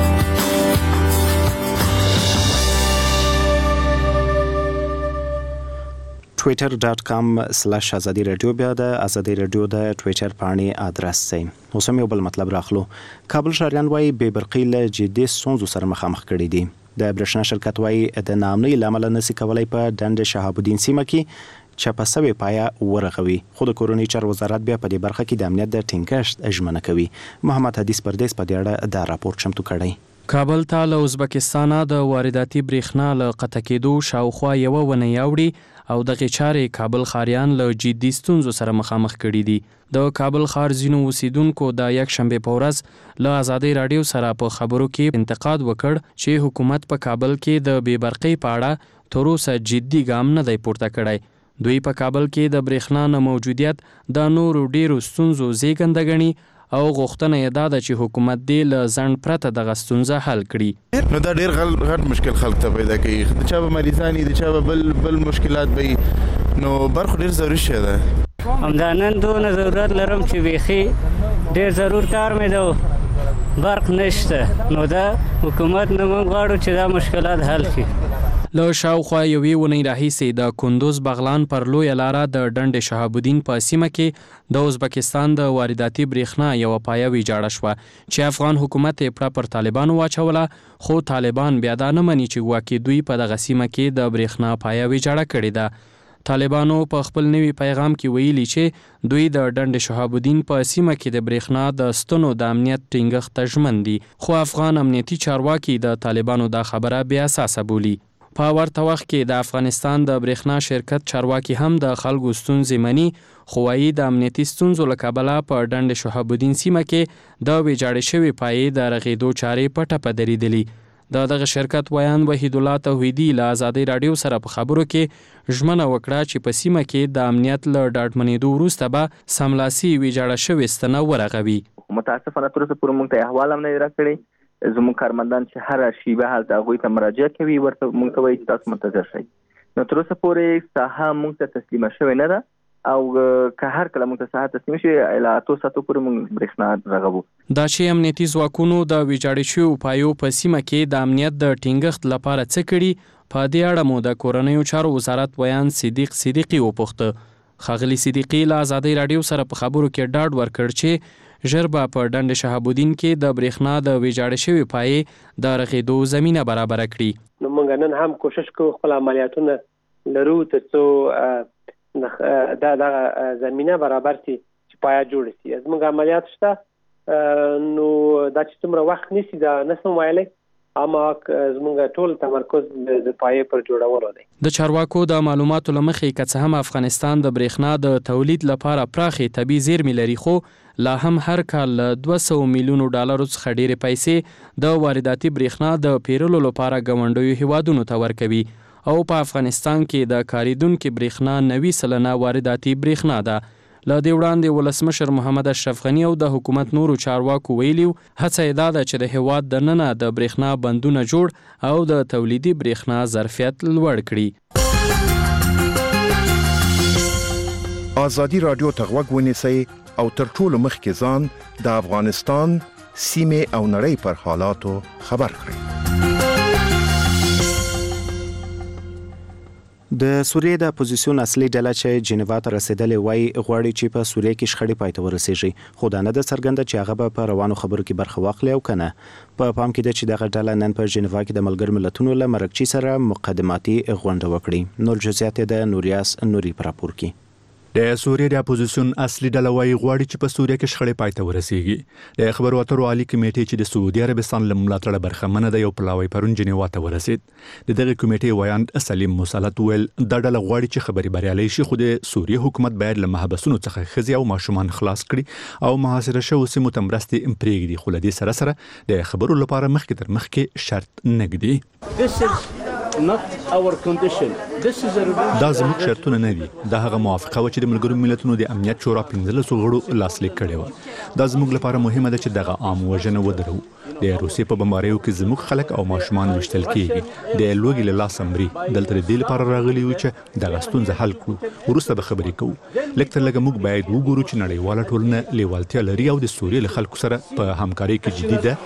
ټویټر ډاٹ کام سلیش آزادی رادیو بیا د آزادی رادیو د ټویټر پاڼې ادرس دی. اوس هم یو بل مطلب راخلو. کابل ښاریان وایي بې برقۍ له جدي ستونزو سره مخامخ کړي دي. د برېښنا شرکت وایي د ناامنۍ له امله نشي کولی په ډنډ شهاب الدین سیمه کې چپه سوې پایه ورغوي خو د کورنۍ چارو وزارت بیا په دې برخه کې د امنیت د ټینګښت ژمنه کوي. محمد حدیث پردیس په دې اړه دا راپور چمتو کړی. کابل ته له ازبکستان د وارداتي برېښنا له قطع کېدو شاوخوا یوه ونې اوړي او دغه چارې کابل ښاریان له جدي ستونزو سره مخامخ کړي دي. د کابل ښار ځینو اوسیدونکو د یک شنبې په ورځ له آزادۍ راډیو سره په خبرو کې انتقاد وکړ چې حکومت په کابل کې د بې برقۍ په اړه تر اوسه جدي ګام نه دی پورته کړی. دوی په کابل کې د برېښنا نه موجودیت د نورو ډیرو ستونزو زیږنده ګڼي او غوښتنه یې دا ده چې حکومت دې له ځنډ پرته دغه ستونزه حل کړي. نو دا ډېر غټ مشکل خلک ته پیدا کوي. د چا به مریضان د چا به بل بل مشکلات وي، نو برخو ډېر ضروري شی ده. همدا نن دونه ضرورت لرم چې بیخي ډېر ضرور کار مې ده، برق نشته، نو دا حکومت نه موږ غواړو چې دا مشکلات حل شي. له شاوخوا یوې اونۍ راهیسې د کندوز بغلان پر لویه لاره د ډنډ شهاب الدین په سیمه کې د ازبکستان د وارداتي برېښنا یوه پایه ویجاړه شوه چې افغان حکومت یې پړه پر طالبانو واچوله، خو طالبان بیا دا نه مني چې ګواکې دوی په دغه سیمه کې د برېښنا پایه ویجاړه کړې ده. طالبانو په خپل نوي پیغام کې ویلي چې دوی د ډنډ شهاب الدین په سیمه کې د برېښنا د ستنو د امنیت ټینګښت ته ژمن دي، خو افغان امنیتي چارواکي د طالبانو دا خبره بې اساسه بولي. په ورته وخت کې د افغانستان د برېښنا شرکت چارواکي هم د خلکو ستونزې مني، خو وایي د امنیتي ستونزو له کبله په ډنډ شهاب الدین سیمه کې د ویجاړې شوې پایې د رغېدو چارې په ټپه درېدلي. د دغه شرکت ویان وحید الله توحیدي له آزادۍ راډیو سره په خبرو کې ژمنه وکړه چې په سیمه کې د امنیت له ډاډمنېدو وروسته به سملاسي ویجاړه شوې ستنه ورغوي. متاسفانه تر اوسه پورې موږ ته احوال هم نه دی راکړی. زموږ کارمندان چې هر شیبه هلته هغوی ته مراجعه کوي، ورته موږ ته وایي چې تاسو منتظر شئ. نو تر اوسه پورې ساحه موږ ته تسلیمه شوې نه ده، او که هر کله موږ ته ساحه تسلیمه شي له اتو ساعتو پورې موږ برېښنا رغوو. دا چې امنیتي ځواکونو د ویجاړې شویو پایو په سیمه کې د امنیت د ټینګښت لپاره څه کړي، په دې اړه مو د کورنیو چارو وزارت ویان صدیق صدیقي وپوښته. ښاغلي صدیقي له آزادۍ راډیو سره په خبرو کې ډاډ ورکړ چې ژر به په ډنډ شهاب الدین کې د برېښنا د ویجاړې شوې پایې د رغېدو زمینه برابره کړي. نو موږ نن هم کوشش کوو خپل عملیاتونه لرو تر څو دا دغه زمینه برابر شي چې پایه جوړه شي. زموږ عملیات شته، نو دا چې څومره وخت نیسي دا نشم ویلی، اما زموږ ټول تمرکز د پایې پر جوړولو دی. د چارواکو د معلوماتو له مخې که څه هم افغانستان د برېښنا د تولید لپاره پراخې طبیعي زیرمې لري، خو لا هم هر کال له دوه سوه میلیونو ډالرو څخه ډېرې پیسې د وارداتي برېښنا د پیرلو لپاره ګاونډیو هیوادونو ته ورکوي، او په افغانستان کې د کاریدونکې برېښنا نوي سلنه وارداتي برېښنا ده. له دې وړاندې ولسمشر محمد اشرف غني او د حکومت نورو چارواکو ویلي هڅه یې دا ده چې د هیواد دننه د برېښنا بندونه جوړ او د تولیدي برېښنا ظرفیت لوړ کړي. آزادي راډیو ته غوږ ونیسئ او تر ټولو مخکې ځان د افغانستان سیمې او نړۍ پر حالاتو خبر کړئ. د سوریې د اپوزیسیون اصلي ډله چې جنیوا ته رسیدلې وای غواړي چې په سوریې کې شخړې پای ته ورسیږي، خو دا نه ده څرګنده چې هغه به په روانو خبرو کې برخه واخلي او کنه. په پام کې ده چې دغه ډله نن په جنیوا کې د ملګرو ملتونو له مرکچي سره مقدماتي غونډه وکړي. نور جزئیات د نوریاس نوري پر راپور کې. د سوریې د اپوزیسیون اصلي ډله وايي غواړي چې په سوریه کې شخړې پای ته ورسیږي. د خبرو اترو عالی کمیټې چې د سعودي عربستان له ملاتړه برخمنه ده یو پلاوی پرون جنیوا ته ورسید. د دغه کمیټې ویان سلیم مسلط ویل د ډله غواړي چې خبري بریالي شي، خو د سوریې حکومت باید له محبسونو څخه ښځې او ماشومان خلاص کړي او محاصره شوو سیمو ته مرستې پرېږدي، خو له دې سره سره د خبرو لپاره مخکې تر مخکې شرط نه ږدي. دا زموږ شرطونه نه دي. دا هغه موافقه و چې د ملګرو ملتونو د امنیت شورا پنځلسو غړو لاسلیک کړې وه. دا زموږ لپاره مهمه ده چې دغه عام وژنه ودرو. د روسیې په بمباریو کې زموږ خلک او ماشومان وشتل کېږي. د لوږې له لاسه مري. دلته د دې لپاره راغلي یو چې دغه ستونزه حل کړو، وروسته به خبرې کوو. لږ تر لږه موږ باید وګورو چې نړیواله ټولنه لیوالتیا لري او د سوریې له خلکو سره په همکارۍ کې جدي ده.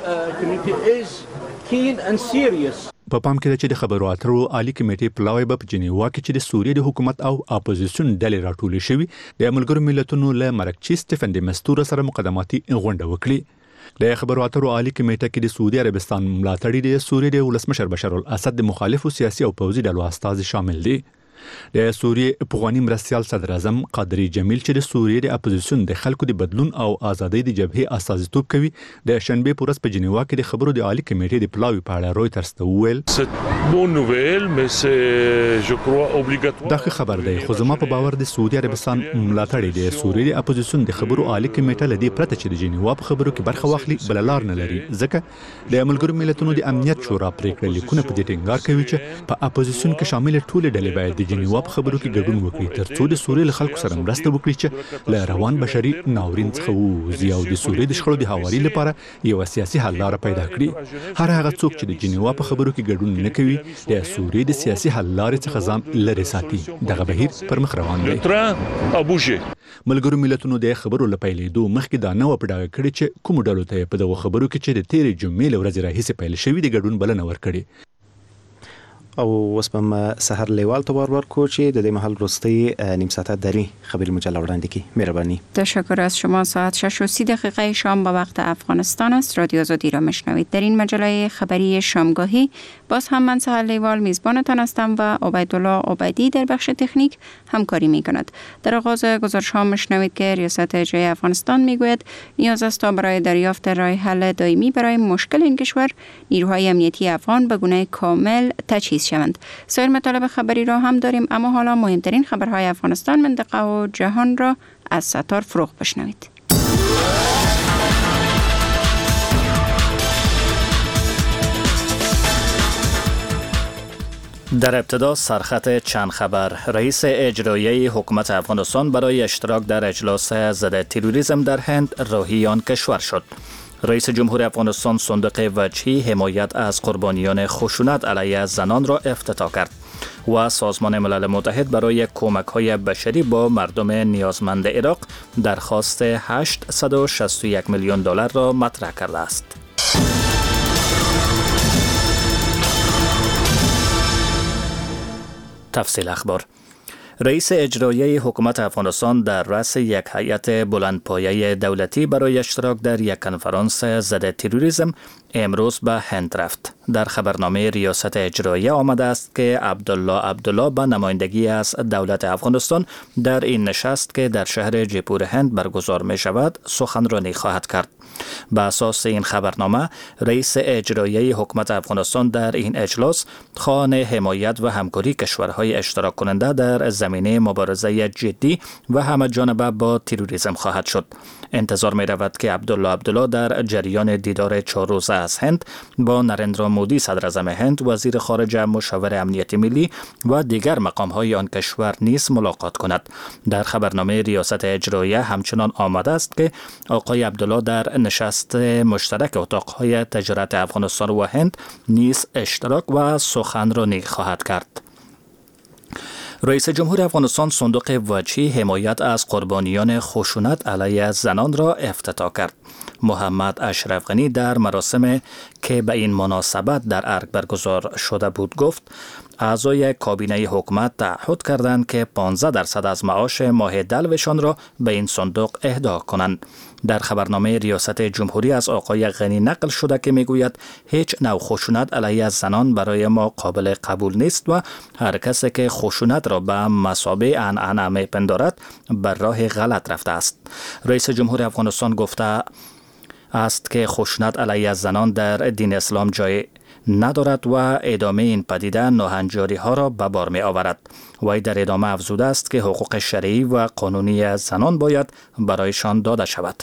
په پام کې ده چې د خبرو اترو عالی کمیټې پلاوی به په جنیوا کې چې د سوریې د حکومت او اپوزیسیون ډلې راټولې شوي د ملګرو ملتونو له مرکچي سټیفن د مستور سره مقدماتي غونډه وکړي. د خبرو اترو عالی کمیټه کې د سعودي عربستان ملاتړي د سوریې د ولسمشر بشار الاسد د مخالفو سیاسي او پوځي ډلو استازي شامل دي. د سوریې پخوانی مرستیال صدر اعظم قادری جمیل چې د سوریې د اپوزیسیون د خلکو د بدلون او ازادۍ د جبهې استازیتوب کوي د شنبه په ورځ په جنیوا کې د خبرو د عالی کمیټې د پلاوی په اړه رويټرز ته وویل دا خبر دی خو زما په باور د سعودي عربستان ملاتړ د سوریې د اپوزیسیون د خبرو عالی کمیټه لدی پرته چې د جنیوا په خبرو کې برخه واخلي بل لار نه لري ځکه د ملګرو ملتونو د امنیت شورا پریکړه لیکونه په دې ټینګار کوي چې په اپوزیسیون کې شامل ټول ډلې باید د جنیوا په خبرو کې ګډون وکړي ترڅو د سوریې خلکو سره مرسته وکړي چې له روان بشري ناورین څخه ووځي او د سوریې د شخړو د هواري لپاره یو سیاسي حل لاره پیدا کړي هر هغه څوک چې د جنیوا په خبرو کې ګډون نه کوي د سوریې د سیاسي حل لارې څخه ځان لرې ساتي دغه بهیر پر مخ روان دی ملګرو ملتونو د خبرو لپاره دوه مخکې دا نو په ډاګه کړي چې کوم ډلو ته په دغه خبرو کې چې د تیرې جمعې ورځې راهیسې پیل شوی د ګډون بلنه ورکړي او وسپم سحر لیوال تو بار کو چې د دې محل وروستي نیم ساعت دری خبری مجله وړاندې کی مهربانی تشکر از شما ساعت شش و سی دقیقه شام به وقت افغانستان است رادیو آزادی را میشنوید در این مجله خبری شامگاهی باز هم من سحر لیوال میزبانتان هستم و عبیدالله عبیدی در بخش تکنیک همکاری میکند در آغاز گزارش ها میشنوید که ریاست جمهوری افغانستان میگوید نیاز است تا برای دریافت راه حل دائمی برای مشکل این کشور نیروهای امنیتی افغان به گونه کامل تجهیز شوند. سایر مطالب خبری را هم داریم اما حالا مهمترین خبرهای افغانستان منطقه و جهان را از ستار فروغ بشنوید. در ابتدا سرخط چند خبر. رئیس اجرایی حکومت افغانستان برای اشتراک در اجلاس ضد تروریسم در هند راهی آن کشور شد. رئیس جمهور افغانستان صندوق وجهی حمایت از قربانیان خشونت علیه زنان را افتتاح کرد و سازمان ملل متحد برای کمک‌های بشری با مردم نیازمند عراق درخواست هشتصد و شصت و یک میلیون دلار را مطرح کرده است. تفصیل اخبار. رئیس اجرایی حکومت افغانستان در رأس یک هیئت بلندپایه دولتی برای اشتراک در یک کنفرانس ضد تروریسم امروز به هند رفت. در خبرنامه ریاست اجرایی آمده است که عبدالله عبدالله به نمایندگی از دولت افغانستان در این نشست که در شهر جیپور هند برگزار می شود سخنرانی خواهد کرد. به اساس این خبرنامه رئیس اجرایی حکومت افغانستان در این اجلاس خواهان حمایت و همکاری کشورهای اشتراک کننده در زمینه مبارزه جدی و همه جانبه با تروریسم خواهد شد. انتظار می رود که عبدالله عبدالله در جریان دیدار چهار روزه از هند با نریندرا مودی صدر اعظم هند، وزیر خارجه، مشاور امنیت ملی و دیگر مقام‌های آن کشور نیز ملاقات کند. در خبرنامه ریاست اجرایی همچنان آمده است که آقای عبدالله در نشست مشترک اتاق‌های تجارت افغانستان و هند نیز اشتراک و سخنرانی خواهد کرد. رئیس جمهور افغانستان صندوق وجهی حمایت از قربانیان خشونت علیه زنان را افتتاح کرد. محمد اشرف غنی در مراسم که به این مناسبت در ارگ برگزار شده بود گفت اعضای کابینه حکومت تعهد کردند که پانزده درصد از معاش ماه دلوشان را به این صندوق اهدا کنند. در خبرنامه ریاست جمهوری از آقای غنی نقل شده که میگوید هیچ نوع خشونت علیه زنان برای ما قابل قبول نیست و هر کسی که خشونت را به مثابه عنعنه میپندارد بر راه غلط رفته است. رئیس جمهور افغانستان گفته است که خشونت علیه زنان در دین اسلام جای ندارد و ادامه این پدیده ناهنجاری ها را به بار می آورد. وی در ادامه افزوده است که حقوق شرعی و قانونی زنان باید برایشان داده شود.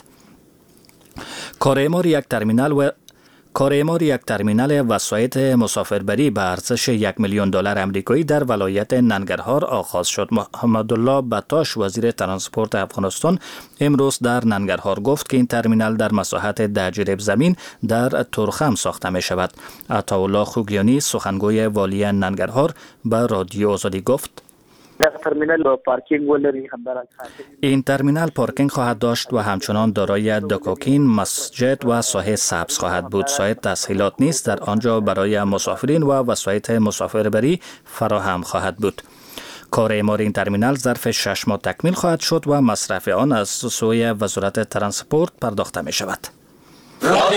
کارآمار یک ترمینال و کارآمار یک ترمینال وسایط مسافربری به ارزش یک میلیون دلار آمریکایی در ولایت ننگرهار آغاز شد. محمدالله بطاش وزیر ترانسپورت افغانستان امروز در ننگرهار گفت که این ترمینال در مساحت ده جریب زمین در تورخم ساخته می شود. عطاالله خوگیانی سخنگوی والی ننگرهار به رادیو آزادی گفت ترمینال پارکینگ ولري همدارنګه این ترمینال پارکینگ خواهد داشت و همچنان دارای دکاکین، مسجد و ساحه سبز خواهد بود. ساحه تسهیلات نیز در آنجا برای مسافرین و وسایط مسافربری فراهم خواهد بود. کار اعمار این ترمینال ظرف شش ماه تکمیل خواهد شد و مصرف آن از سوی وزارت ترانسپورت پرداخته می شود.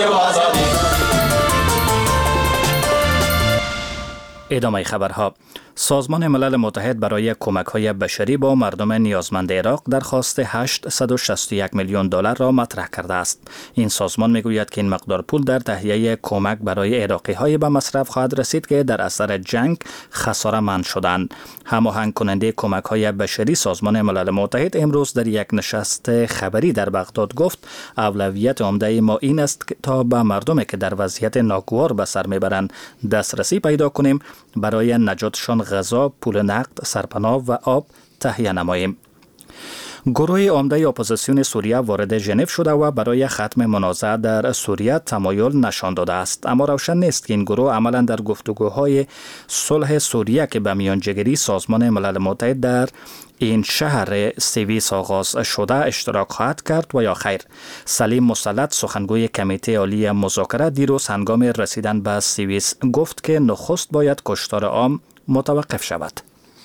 ادامه خبرها. سازمان ملل متحد برای کمک‌های بشری با مردم نیازمند عراق درخواست هشتصد و شصت و یک میلیون دلار را مطرح کرده است. این سازمان میگوید که این مقدار پول در تهیه کمک برای عراقی‌های به مصرف خواهد رسید که در اثر جنگ خساره‌مند شدند. هماهنگ کننده کمک‌های بشری سازمان ملل متحد امروز در یک نشست خبری در بغداد گفت اولویت عمده ما این است که تا به مردمی که در وضعیت ناگوار به سر میبرند دسترسی پیدا کنیم، برای نجاتشان غذا، پول نقد، سرپناه و آب تهیه نماییم. گروه عمده اپوزیسیون سوریه وارد ژنو شده و برای ختم منازعه در سوریه تمایل نشان داده است، اما روشن نیست که این گروه عملا در گفتگوهای صلح سوریه که به میانجیگری سازمان ملل متحد در این شهر سویس آغاز شده اشتراک خواهد کرد و یا خیر. سلیم مسلط سخنگوی کمیته عالی مذاکره دیروز هنگام رسیدن به سویس گفت که نخست باید کشتار عام متوقف شود.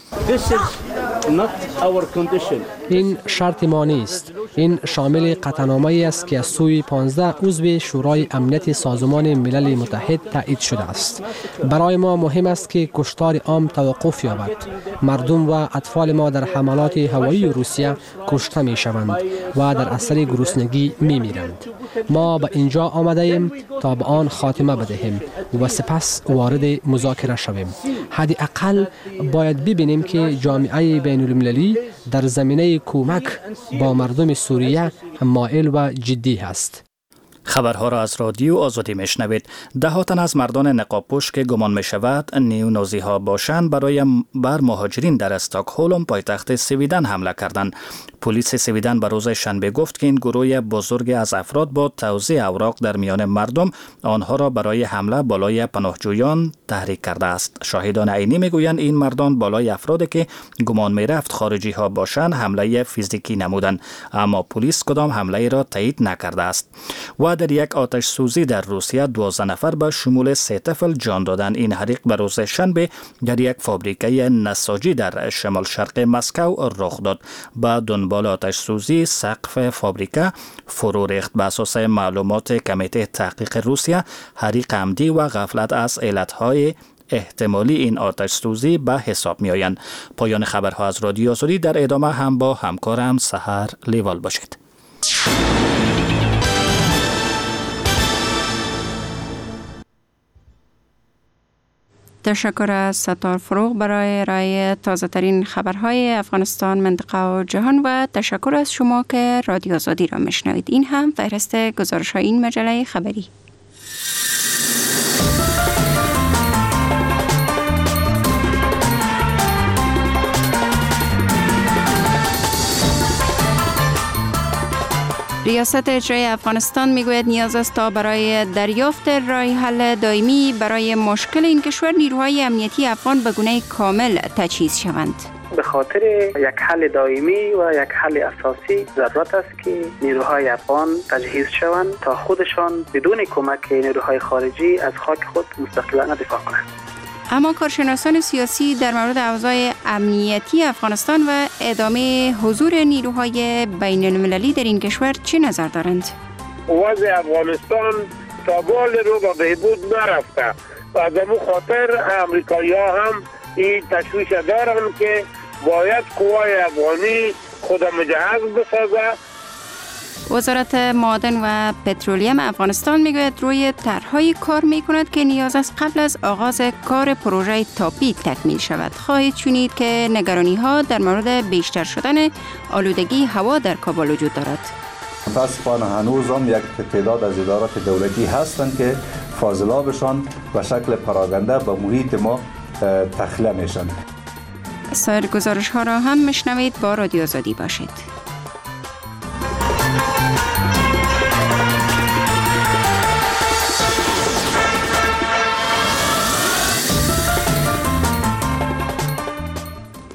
این شرط ما نیست. این شامل قطعنامه‌ای است که از سوی پانزده عضو شورای امنیت سازمان ملل متحد تایید شده است. برای ما مهم است که کشتار عام توقف یابد. مردم و اطفال ما در حملات هوایی روسیه کشته می شوند و در اثر گرسنگی می میرند. ما به اینجا آمده ایم تا به آن خاتمه بدهیم و سپس وارد مذاکره شویم. حداقل باید ببینیم که جامعه بین المللی در زمینه کمک با مردم سوریه مائل و جدی است. خبرها را از رادیو آزادی میشنوید. ده تن از مردان نقاب پوش که گمان می شود نیونازی ها باشند برای بر مهاجرین در استکهلم پایتخت سویدن حمله کردند. پلیس سویدن به روز شنبه گفت که این گروه بزرگ از افراد با توزیع اوراق در میان مردم آنها را برای حمله بالای پناهجویان تحریک کرده است. شاهدان عینی میگویند این مردان بالای افرادی که گمان می رفت خارجی ها باشند حمله فیزیکی نمودند، اما پلیس کدام حمله را تایید نکرده است. و در یک آتش سوزی در روسیه دوازده نفر به شمول سه طفل جان دادند. این حریق به روز شنبه در یک فابریکه نساجی در شمال شرق مسکو رخ داد. با دنبال آتش سوزی سقف فابریکه فرو ریخت. به اساس معلومات کمیته تحقیق روسیه حریق عمدی و غفلت از علتهای احتمالی این آتش سوزی به حساب می آیند. پایان خبرها از رادیو آزادی. در ادامه هم با همکارم سحر لیوال باشید. تشکر از ستار فروغ برای ارائه تازه ترین خبرهای افغانستان، منطقه و جهان و تشکر از شما که رادیو آزادی را میشنوید. این هم فهرست گزارش های این مجله خبری. ریاست اجرایی افغانستان میگوید نیاز است تا برای دریافت راه حل دائمی برای مشکل این کشور نیروهای امنیتی افغان به گونه کامل تجهیز شوند. به خاطر یک حل دائمی و یک حل اساسی ضرورت است که نیروهای افغان تجهیز شوند تا خودشان بدون کمک نیروهای خارجی از خاک خود مستقلانه دفاع کنند. اما کارشناسان سیاسی در مورد اوضاع امنیتی افغانستان و ادامه حضور نیروهای بین المللی در این کشور چه نظر دارند؟ وضع افغانستان تا بال رو به بهبود نرفته و از امو خاطر امریکایی ها هم این تشویش دارند که باید قوای افغانی خود مجهز بسازه. وزارت معادن و پترولیم افغانستان میگوید روی طرح‌های کار میکند که نیاز است قبل از آغاز کار پروژه تاپی تکمیل شود. خواهید شنید که نگرانی‌ها در مورد بیشتر شدن آلودگی هوا در کابل وجود دارد. متاسفانه هنوز هم یک تعداد از ادارات دولتی هستند که فاضلابشان به شکل پراگنده به محیط ما تخلیه میشن. سایر گزارش‌ها را هم میشنوید. با رادیو آزادی باشید. در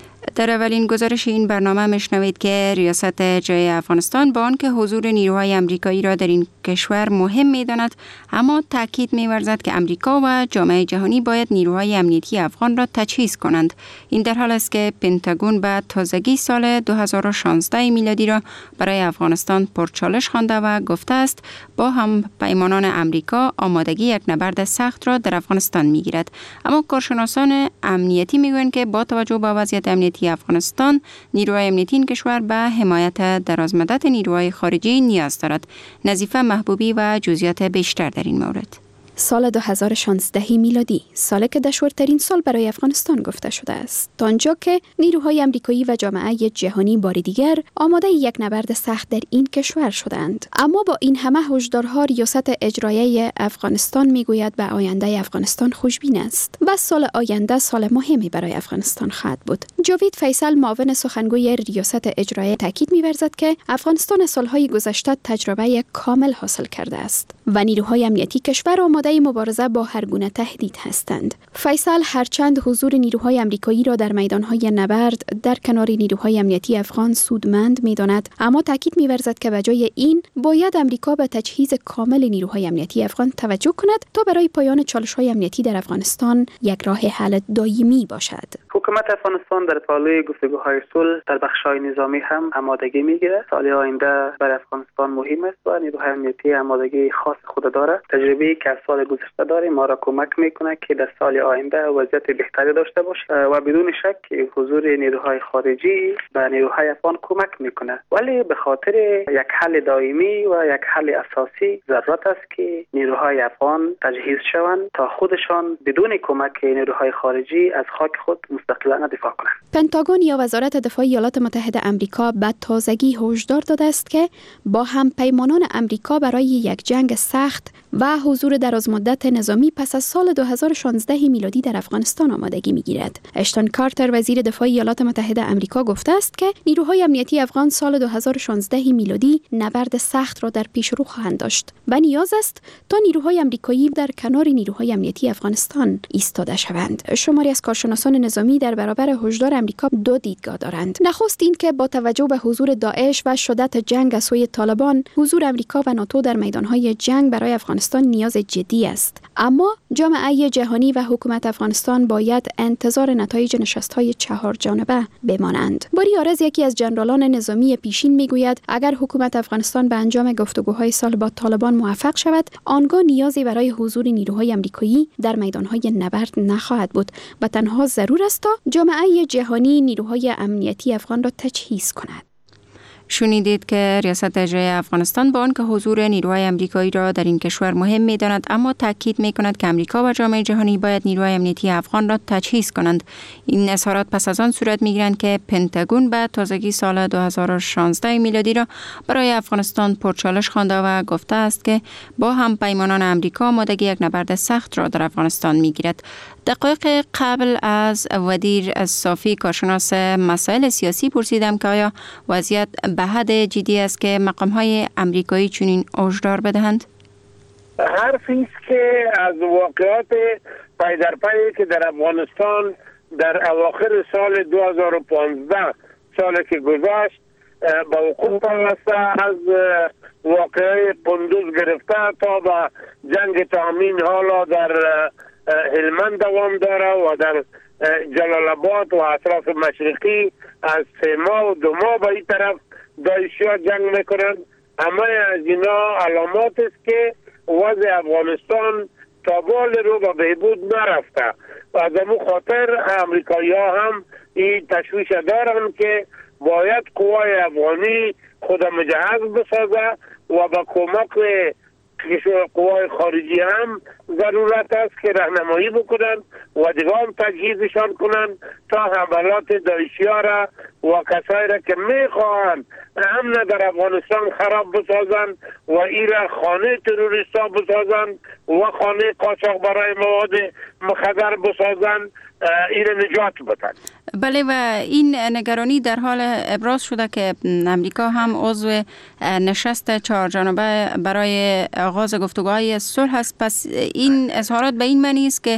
در اولین گزارش این برنامه میشنوید که ریاست اجرایی افغانستان با آنکه حضور نیروهای آمریکایی را در این کشور مهم می‌داند، اما تاکید می‌ورزد که آمریکا و جامعه جهانی باید نیروهای امنیتی افغان را تجهیز کنند. این در حال است که پنتاگون به تازگی سال دو هزار و شانزده میلادی را برای افغانستان پرچالش خوانده و گفته است با هم پیمانان آمریکا آمادگی یک نبرد سخت را در افغانستان می‌گیرد. اما کارشناسان امنیتی میگویند که با توجه به وضعیت امنیتی افغانستان، نیروهای امنیتی این کشور به حمایت درازمدت نیروهای خارجی نیاز دارد. نظیفه محبوبی و جزئیات بیشتر در این مورد. سال دو هزار و شانزده میلادی، سالی که دشوارترین سال برای افغانستان گفته شده است، تا آنجا که نیروهای آمریکایی و جامعه جهانی بار دیگر آماده یک نبرد سخت در این کشور شدند. اما با این همه هشدارها، ریاست اجرایی افغانستان میگوید به آینده افغانستان خوشبین است و سال آینده سال مهمی برای افغانستان خواهد بود. جاوید فیصل، معاون سخنگوی ریاست اجرایی، تاکید می‌ورزد که افغانستان سالهای گذشته تجربه کامل حاصل کرده است و نیروهای امنیتی کشور آماده مبارزه با هر گونه تهدید هستند. فیصل هرچند حضور نیروهای آمریکایی را در میدانهای نبرد در کنار نیروهای امنیتی افغان سودمند می‌داند، اما تاکید می‌ورزد که بجای این باید آمریکا به تجهیز کامل نیروهای امنیتی افغان توجه کند تا برای پایان چالش‌های امنیتی در افغانستان یک راه حل دائمی باشد. حکومت افغانستان در پالوی گفتگوهای صلح در بخش‌های نظامی هم آمادگی می‌گیرد. سال آینده برای افغانستان مهم است و نیروهای امنیتی آمادگی خاص خود دارد. تجربه‌ای که سال گذشته داریم ما را کمک میکنه که در سال آینده وضعیت بهتری داشته باشه و بدون شک حضور نیروهای خارجی به نیروهای افغان کمک میکنه، ولی به خاطر یک حل دائمی و یک حل اساسی ضرورت است که نیروهای افغان تجهیز شوند تا خودشان بدون کمک نیروهای خارجی از خاک خود مستقلانه دفاع کنند. پنتاگون یا وزارت دفاع ایالات متحده آمریکا به تازگی هشدار داده است که با هم پیمانان آمریکا برای یک جنگ سخت و حضور درازمدت نظامی پس از سال دو هزار و شانزده میلادی در افغانستان آمادگی می‌گیرد. اشتون کارتر، وزیر دفاع ایالات متحده آمریکا، گفته است که نیروهای امنیتی افغان سال دو هزار و شانزده میلادی نبرد سخت را در پیش رو خواهند داشت و نیاز است تا نیروهای آمریکایی در کنار نیروهای امنیتی افغانستان ایستاده شوند. شماری از کارشناسان نظامی در برابر هشدار آمریکا دو دیدگاه دارند. نخست این که با توجه به حضور داعش و شدت جنگ از سوی طالبان، حضور آمریکا و ناتو در میدانهای جنگ برای افغانستان نیاز جدی است. اما جامعه جهانی و حکومت افغانستان باید انتظار نتایج نشست‌های چهار جانبه بمانند. باری آرز، یکی از جنرالان نظامی پیشین، میگوید اگر حکومت افغانستان به انجام گفتگوهای صلح با طالبان موفق شود، آنگاه نیازی برای حضور نیروهای آمریکایی در میدانهای نبرد نخواهد بود و تنها ضرور است تا جامعه جهانی نیروهای امنیتی افغان را تجهیز کند. شنیدید که ریاست اجرایی افغانستان با آنکه حضور نیروهای آمریکایی را در این کشور مهم می‌داند، اما تاکید می‌کند که آمریکا و جامعه جهانی باید نیروهای امنیتی افغان را تجهیز کنند. این اظهارات پس از آن صورت می‌گیرند که پنتاگون به تازگی سال دو هزار و شانزده میلادی را برای افغانستان پرچالش خوانده و گفته است که با هم پیمانان آمریکا آمادگی یک نبرد سخت را در افغانستان می‌گیرد. دقایق قبل از ودیر صافی، کارشناس مسائل سیاسی، پرسیدم که آیا وضعیت به حد جدی است که مقام‌های آمریکایی چنین هشدار بدهند؟ حرفی است که از واقعات پای در پایی که در افغانستان در اواخر سال دو هزار و پانزده، سالی که گذشت، با وقوع پیوسته از واقعه قندوز گرفته تا به جنگ تامین حالا در هلمند دوام داره و در جلال آباد و اطراف مشرقی از سه ماه و دو ماه به این طرف داعشی‌ها جنگ میکنند. اما از اینا علامات است که وضع افغانستان تا بال رو به بهبود نرفته و از امو خاطر امریکایی ها هم این تشویش دارن که باید قوای افغانی خود مجهز بسازه و با کمک قوای خارجی هم ضرورت است که راهنمایی بکنن و دیگه هم تجهیزشان کنن تا حملات داعشی‌ها را و کسایی را که میخواهند امن در افغانستان خراب بسازند و این را خانه تروریستا بسازند و خانه قاچاق برای مواد مخدر بسازند، این را نجات بدن. بله، و این نگرانی در حال ابراز شده که امریکا هم عضو نشست چهار جانبه برای آغاز گفتگوهای صلح است. پس این اظهارات به این معنی است که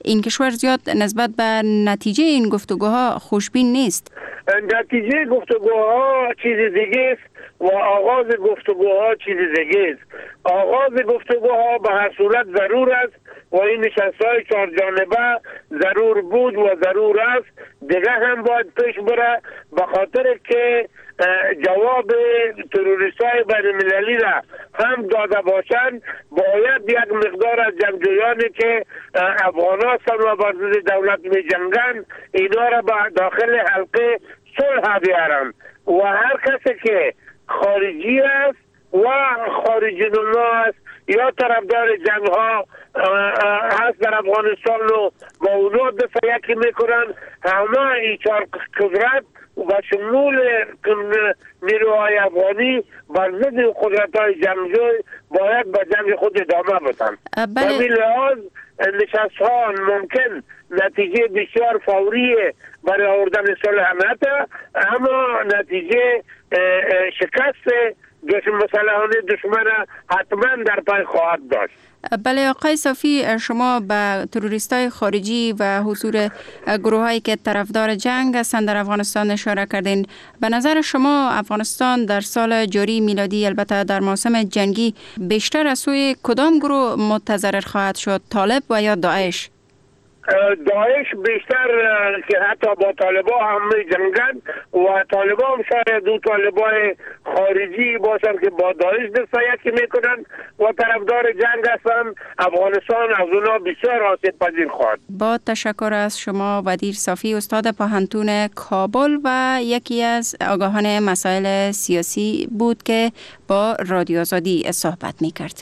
این کشور زیاد نسبت به نتیجه این گفتگوها خوشبین نیست. نتیجه گفتگوها چیز دیگه است و آغاز گفتگوها چیز دیگه است. آغاز گفتگوها به هر صورت ضرور است و این نشست‌های چهار جانبه ضرور بود و ضرور است. دیگه هم باید پیش بره به خاطر که جواب تروریست‌های بین‌المللی را هم داده باشند. باید یک مقدار از جنگجویانی که افغان هستند و بر ضد دولت می جنگند اینا را به داخل حلقه صلح بیارند و هر کسی که خارجی است و خارجی نما است یا طرفدار جنگ ها هست در افغانستان و با اونها دفع یکی میکنن، همه این چهار قدرت و شمول نیروهای افغانی بر ضد قدرت های جنگجوی باید به جنگ خود ادامه بدن. به این لحاظ نشست ها ممکن نتیجه بسیار فوری برای آوردن صلح نده، اما نتیجه شکست مسلحانه دشمن حتما در پای خواهد داشت. بله آقای صافی، شما به تروریستای خارجی و حضور گروه هایی که طرفدار جنگ هستند در افغانستان اشاره کردین. به نظر شما افغانستان در سال جاری میلادی البته در موسم جنگی بیشتر از سوی کدام گروه متضرر خواهد شد، طالب و یا داعش؟ داعش بیشتر که حتی با طالبا هم می جنگند و طالبا هم شاید دو طالبای خارجی باشند که با داعش دست یکی میکنند و طرفدار جنگ هستند. افغانستان از اونا بسیار آسیب پذیر خواهد. با تشکر از شما ودیر صافی، استاد پوهنتون کابل و یکی از آگاهان مسائل سیاسی بود که با رادیو آزادی صحبت میکرد.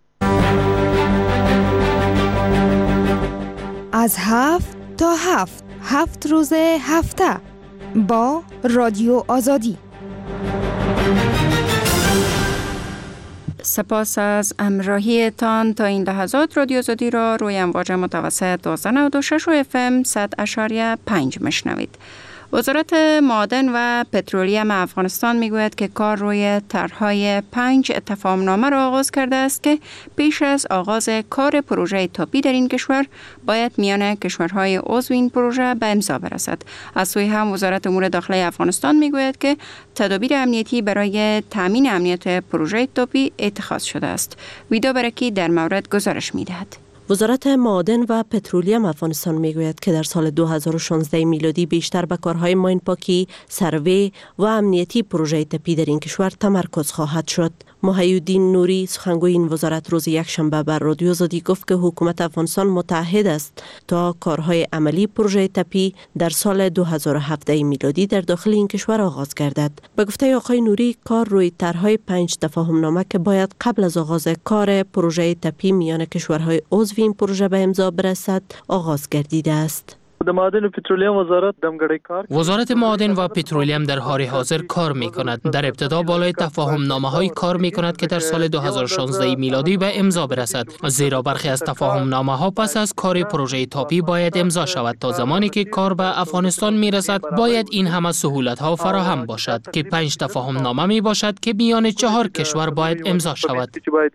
از هفت تا هفت هفت روز هفته با رادیو آزادی. سپاس از همراهی تان. تا این لحظات رادیو آزادی را روی امواج متوسط دویست و نود و شش و اف ام صد اشاریه پنج مشنوید. وزارت معادن و پترولیم افغانستان میگوید که کار روی طرح‌های پنج تفاهمنامه را آغاز کرده است که پیش از آغاز کار پروژه تاپی در این کشور باید میان کشورهای عضو این پروژه به امضا برسد. از سوی هم وزارت امور داخلی افغانستان میگوید که تدابیر امنیتی برای تامین امنیت پروژه تاپی اتخاذ شده است. ویدا برکی در مورد گزارش میدهد. وزارت معادن و پترولیم افغانستان میگوید که در سال دو هزار و شانزده میلادی بیشتر به کارهای ماین پاکی، سروی و امنیتی پروژه تپی در این کشور تمرکز خواهد شد. محی‌الدین نوری سخنگوی این وزارت روز یکشنبه بر رادیو آزادی گفت که حکومت افغانستان متعهد است تا کارهای عملی پروژه تپی در سال دو هزار و هفده میلادی در داخل این کشور آغاز گردد. به گفته آقای نوری، کار روی طرح‌های پنج تفاهمنامه که باید قبل از آغاز کار پروژه تپی میان کشورهای عضو این پروژه به امضا برسد آغاز گردیده است. معادن و پترولیم وزارت دمگړی کار وزارت معادن و پترولیم در حال حاضر کار می کند. در ابتدا بالای تفاهم نامه های کار می کند که در سال دو هزار و شانزده میلادی به امضا برسد، زیرا برخی از تفاهم نامه ها پس از کار پروژه تاپی باید امضا شود. تا زمانی که کار به افغانستان می رسد باید این همه سهولت ها فراهم باشد که پنج تفاهم نامه می باشد که میان چهار کشور باید امضا شود.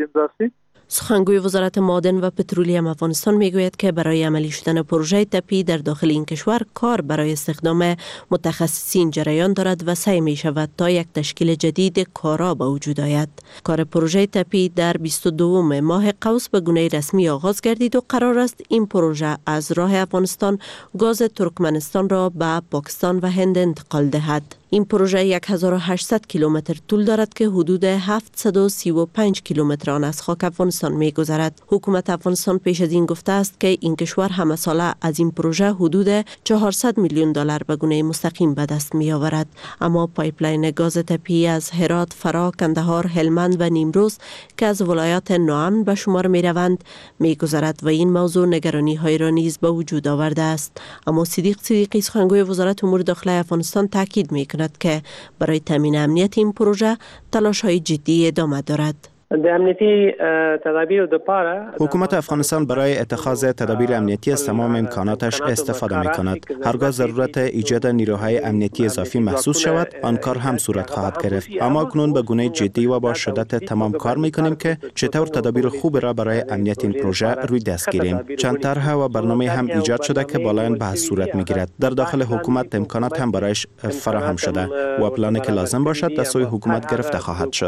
سخنگوی وزارت معادن و پترولیم افغانستان میگوید که برای عملی شدن پروژه تپی در داخل این کشور کار برای استخدام متخصصین جریان دارد و سعی می شود تا یک تشکیل جدید کارا به وجود آید. کار پروژه تپی در بیست و دوم ماه قوس به گونه رسمی آغاز گردید و قرار است این پروژه از راه افغانستان گاز ترکمنستان را به پاکستان و هند انتقال دهد. این پروژه هزار و هشتصد کیلومتر طول دارد که حدود هفتصد و سی و پنج کیلومتر آن از خاک افغانستان می‌گذرد. حکومت افغانستان پیش از این گفته است که این کشور همه ساله از این پروژه حدود چهارصد میلیون دلار به گونه مستقیم به دست می‌آورد. اما پایپلاین گاز تپی از هرات، فرا، کندهار، هلمند و نیمروز که از ولایات ناامن به شمار می‌روند می‌گذرد و این موضوع نگرانی‌های را نیز به وجود آورده است. اما صدیق صدیقی سخنگوی وزارت امور داخلی افغانستان تاکید می‌کند که برای تامین امنیت این پروژه تلاش‌های جدی ادامه دارد. د امنیتی تدابیر د پاره حکومت افغانستان برای اتخاذ تدابیر امنیتی از تمام امکاناتش استفاده می کند. هرگاه ضرورت ایجاد نیروهای امنیتی اضافی محسوس شود، آن کار هم صورت خواهد گرفت. اما اکنون به گونه جدی و با شدت تمام کار می کنیم که چطور تدابیر خوب را برای امنیت این پروژه روی دست گیریم. چند طرح و برنامه هم ایجاد شده که بالایان بحث صورت می گیرد. در داخل حکومت امکانات هم برایش فراهم شده و پلانی که لازم باشد در سوی حکومت گرفته خواهد شد.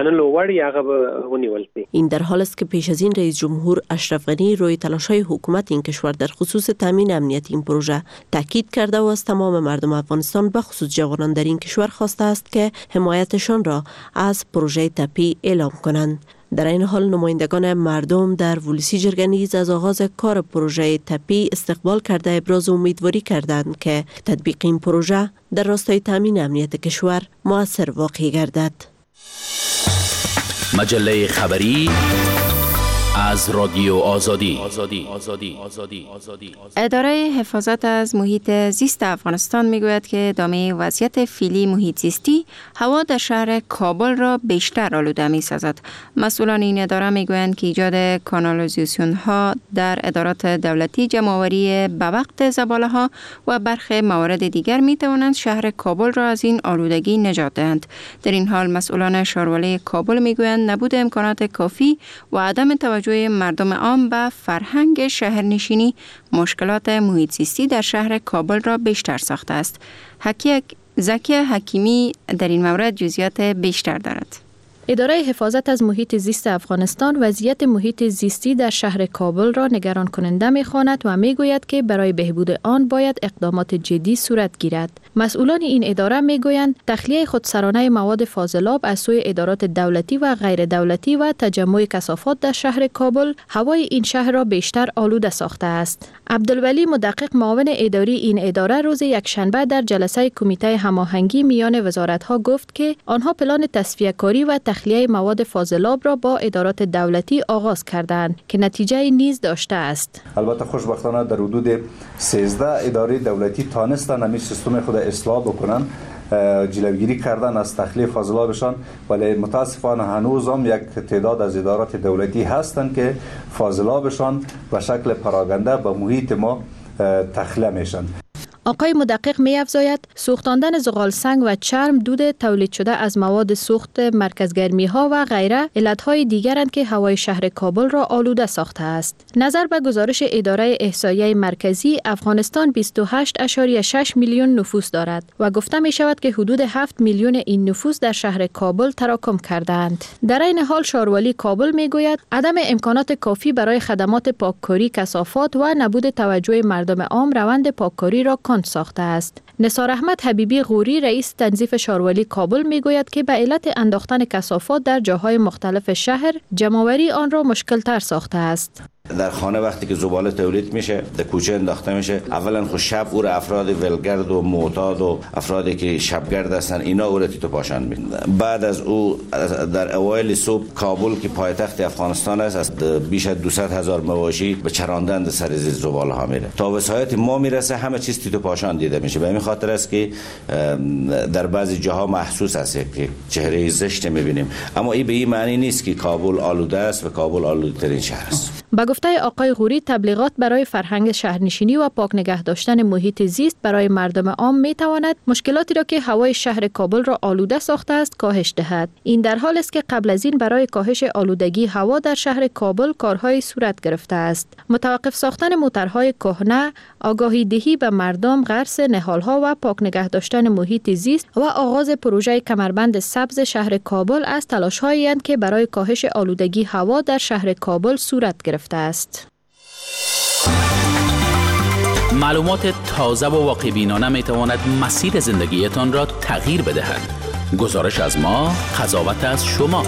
این در حال است که پیش از این رئیس جمهور اشرف غنی روی تلاش‌های حکومت این کشور در خصوص تامین امنیت این پروژه تاکید کرده و از تمام مردم افغانستان به خصوص جوانان در این کشور خواسته است که حمایتشان را از پروژه تپی اعلام کنند. در این حال نمایندگان مردم در ولسی جرگنیز از آغاز کار پروژه تپی استقبال کرده ابراز امیدواری کردند که تطبیق این پروژه در راستای تامین امنیت کشور مؤثر واقع گردد. مجله خبری از رادیو آزادی. اداره حفاظت از محیط زیست افغانستان میگوید که ادامه وضعیت فعلی محیط زیستی هوا در شهر کابل را بیشتر آلوده می سازد. مسئولان این اداره میگویند که ایجاد کانالیزاسیون ها در ادارات دولتی، جمع‌آوری به وقت زباله ها و برخی موارد دیگر می توانند شهر کابل را از این آلودگی نجات دهند. در این حال مسئولان شارولای کابل میگویند نبود امکانات کافی و عدم توجه مردم عام به فرهنگ شهرنشینی مشکلات محیط زیستی در شهر کابل را بیشتر ساخته است. حکی زکی حکیمی در این مورد جزئیات بیشتر دارد. اداره حفاظت از محیط زیست افغانستان وضعیت محیط زیستی در شهر کابل را نگران کننده می‌خواند و می‌گوید که برای بهبود آن باید اقدامات جدی صورت گیرد. مسئولان این اداره می‌گویند تخلیه خودسرانه مواد فاضلاب از سوی ادارات دولتی و غیر دولتی و تجمع کثافات در شهر کابل هوای این شهر را بیشتر آلوده ساخته است. عبدالولی مدقق معاون اداری این اداره روز یکشنبه در جلسه کمیته هماهنگی میان وزارت‌ها گفت که آنها پلان تصفیه کاری و تخلیه مواد فاضلاب را با ادارات دولتی آغاز کردند که نتیجه نیز داشته است. البته خوشبختانه در حدود سیزده اداره دولتی تانستن همین سیستم خود اصلاح بکنن، جلوگیری کردن از تخلیه فاضلابشان، ولی متاسفانه هنوز هم یک تعداد از ادارات دولتی هستند که فاضلابشان به شکل پراگنده به محیط ما تخلیه میشن. آقای مدقق می افزاید سوختاندن زغال سنگ و چرم دود تولید شده از مواد سوخت مرکزگرمی ها و غیره علتهای دیگرند که هوای شهر کابل را آلوده ساخته است. نظر به گزارش اداره احصایه مرکزی، افغانستان بیست و هشت ممیز شش میلیون نفوس دارد و گفته می شود که حدود هفت میلیون این نفوس در شهر کابل تراکم کردند. در این حال شاروالی کابل می گوید عدم امکانات کافی برای خدمات پاککاری کثافات و نبود توجه مردم عام روند پاککاری را ساخته است. نثار احمد حبیبی غوری رئیس تنظیف شاروالی کابل میگوید که به علت انداختن کثافات در جاهای مختلف شهر جمع‌آوری آن را مشکل تر ساخته است. در خانه وقتی که زباله تولید میشه در کوچه انداخته میشه، اولا خود شب او افراد ولگرد و معتاد و افرادی که شبگرد هستن اینا او را تیتو پاشان میدن. بعد از او در اوایل صبح کابل که پایتخت افغانستان است از بیش از دویست هزار مواشی به چراندن سر زباله ها میره تا وسایت ما میرسه همه چیز تیتو پاشان دیده میشه. به همین خاطر است که در بعضی جاها محسوس است که چهره زشت میبینیم، اما این به این معنی نیست که کابل آلوده است و کابل آلوده ترین شهر است. با گفته آقای غوری تبلیغات برای فرهنگ شهرنشینی و پاک نگه داشتن محیط زیست برای مردم عام می تواند مشکلاتی را که هوای شهر کابل را آلوده ساخته است کاهش دهد. این در حال است که قبل از این برای کاهش آلودگی هوا در شهر کابل کارهای صورت گرفته است. متوقف ساختن موترهای کهنه، آگاهی دهی به مردم، غرس نهالها و پاک نگه داشتن محیط زیست و آغاز پروژه کمربند سبز شهر کابل از تلاش‌هایی اند که برای کاهش آلودگی هوا در شهر کابل صورت گرفته است. معلومات تازه و واقع‌بینانه می تواند مسیر زندگیتان را تغییر بدهد. گزارش از ما، قضاوت از شما.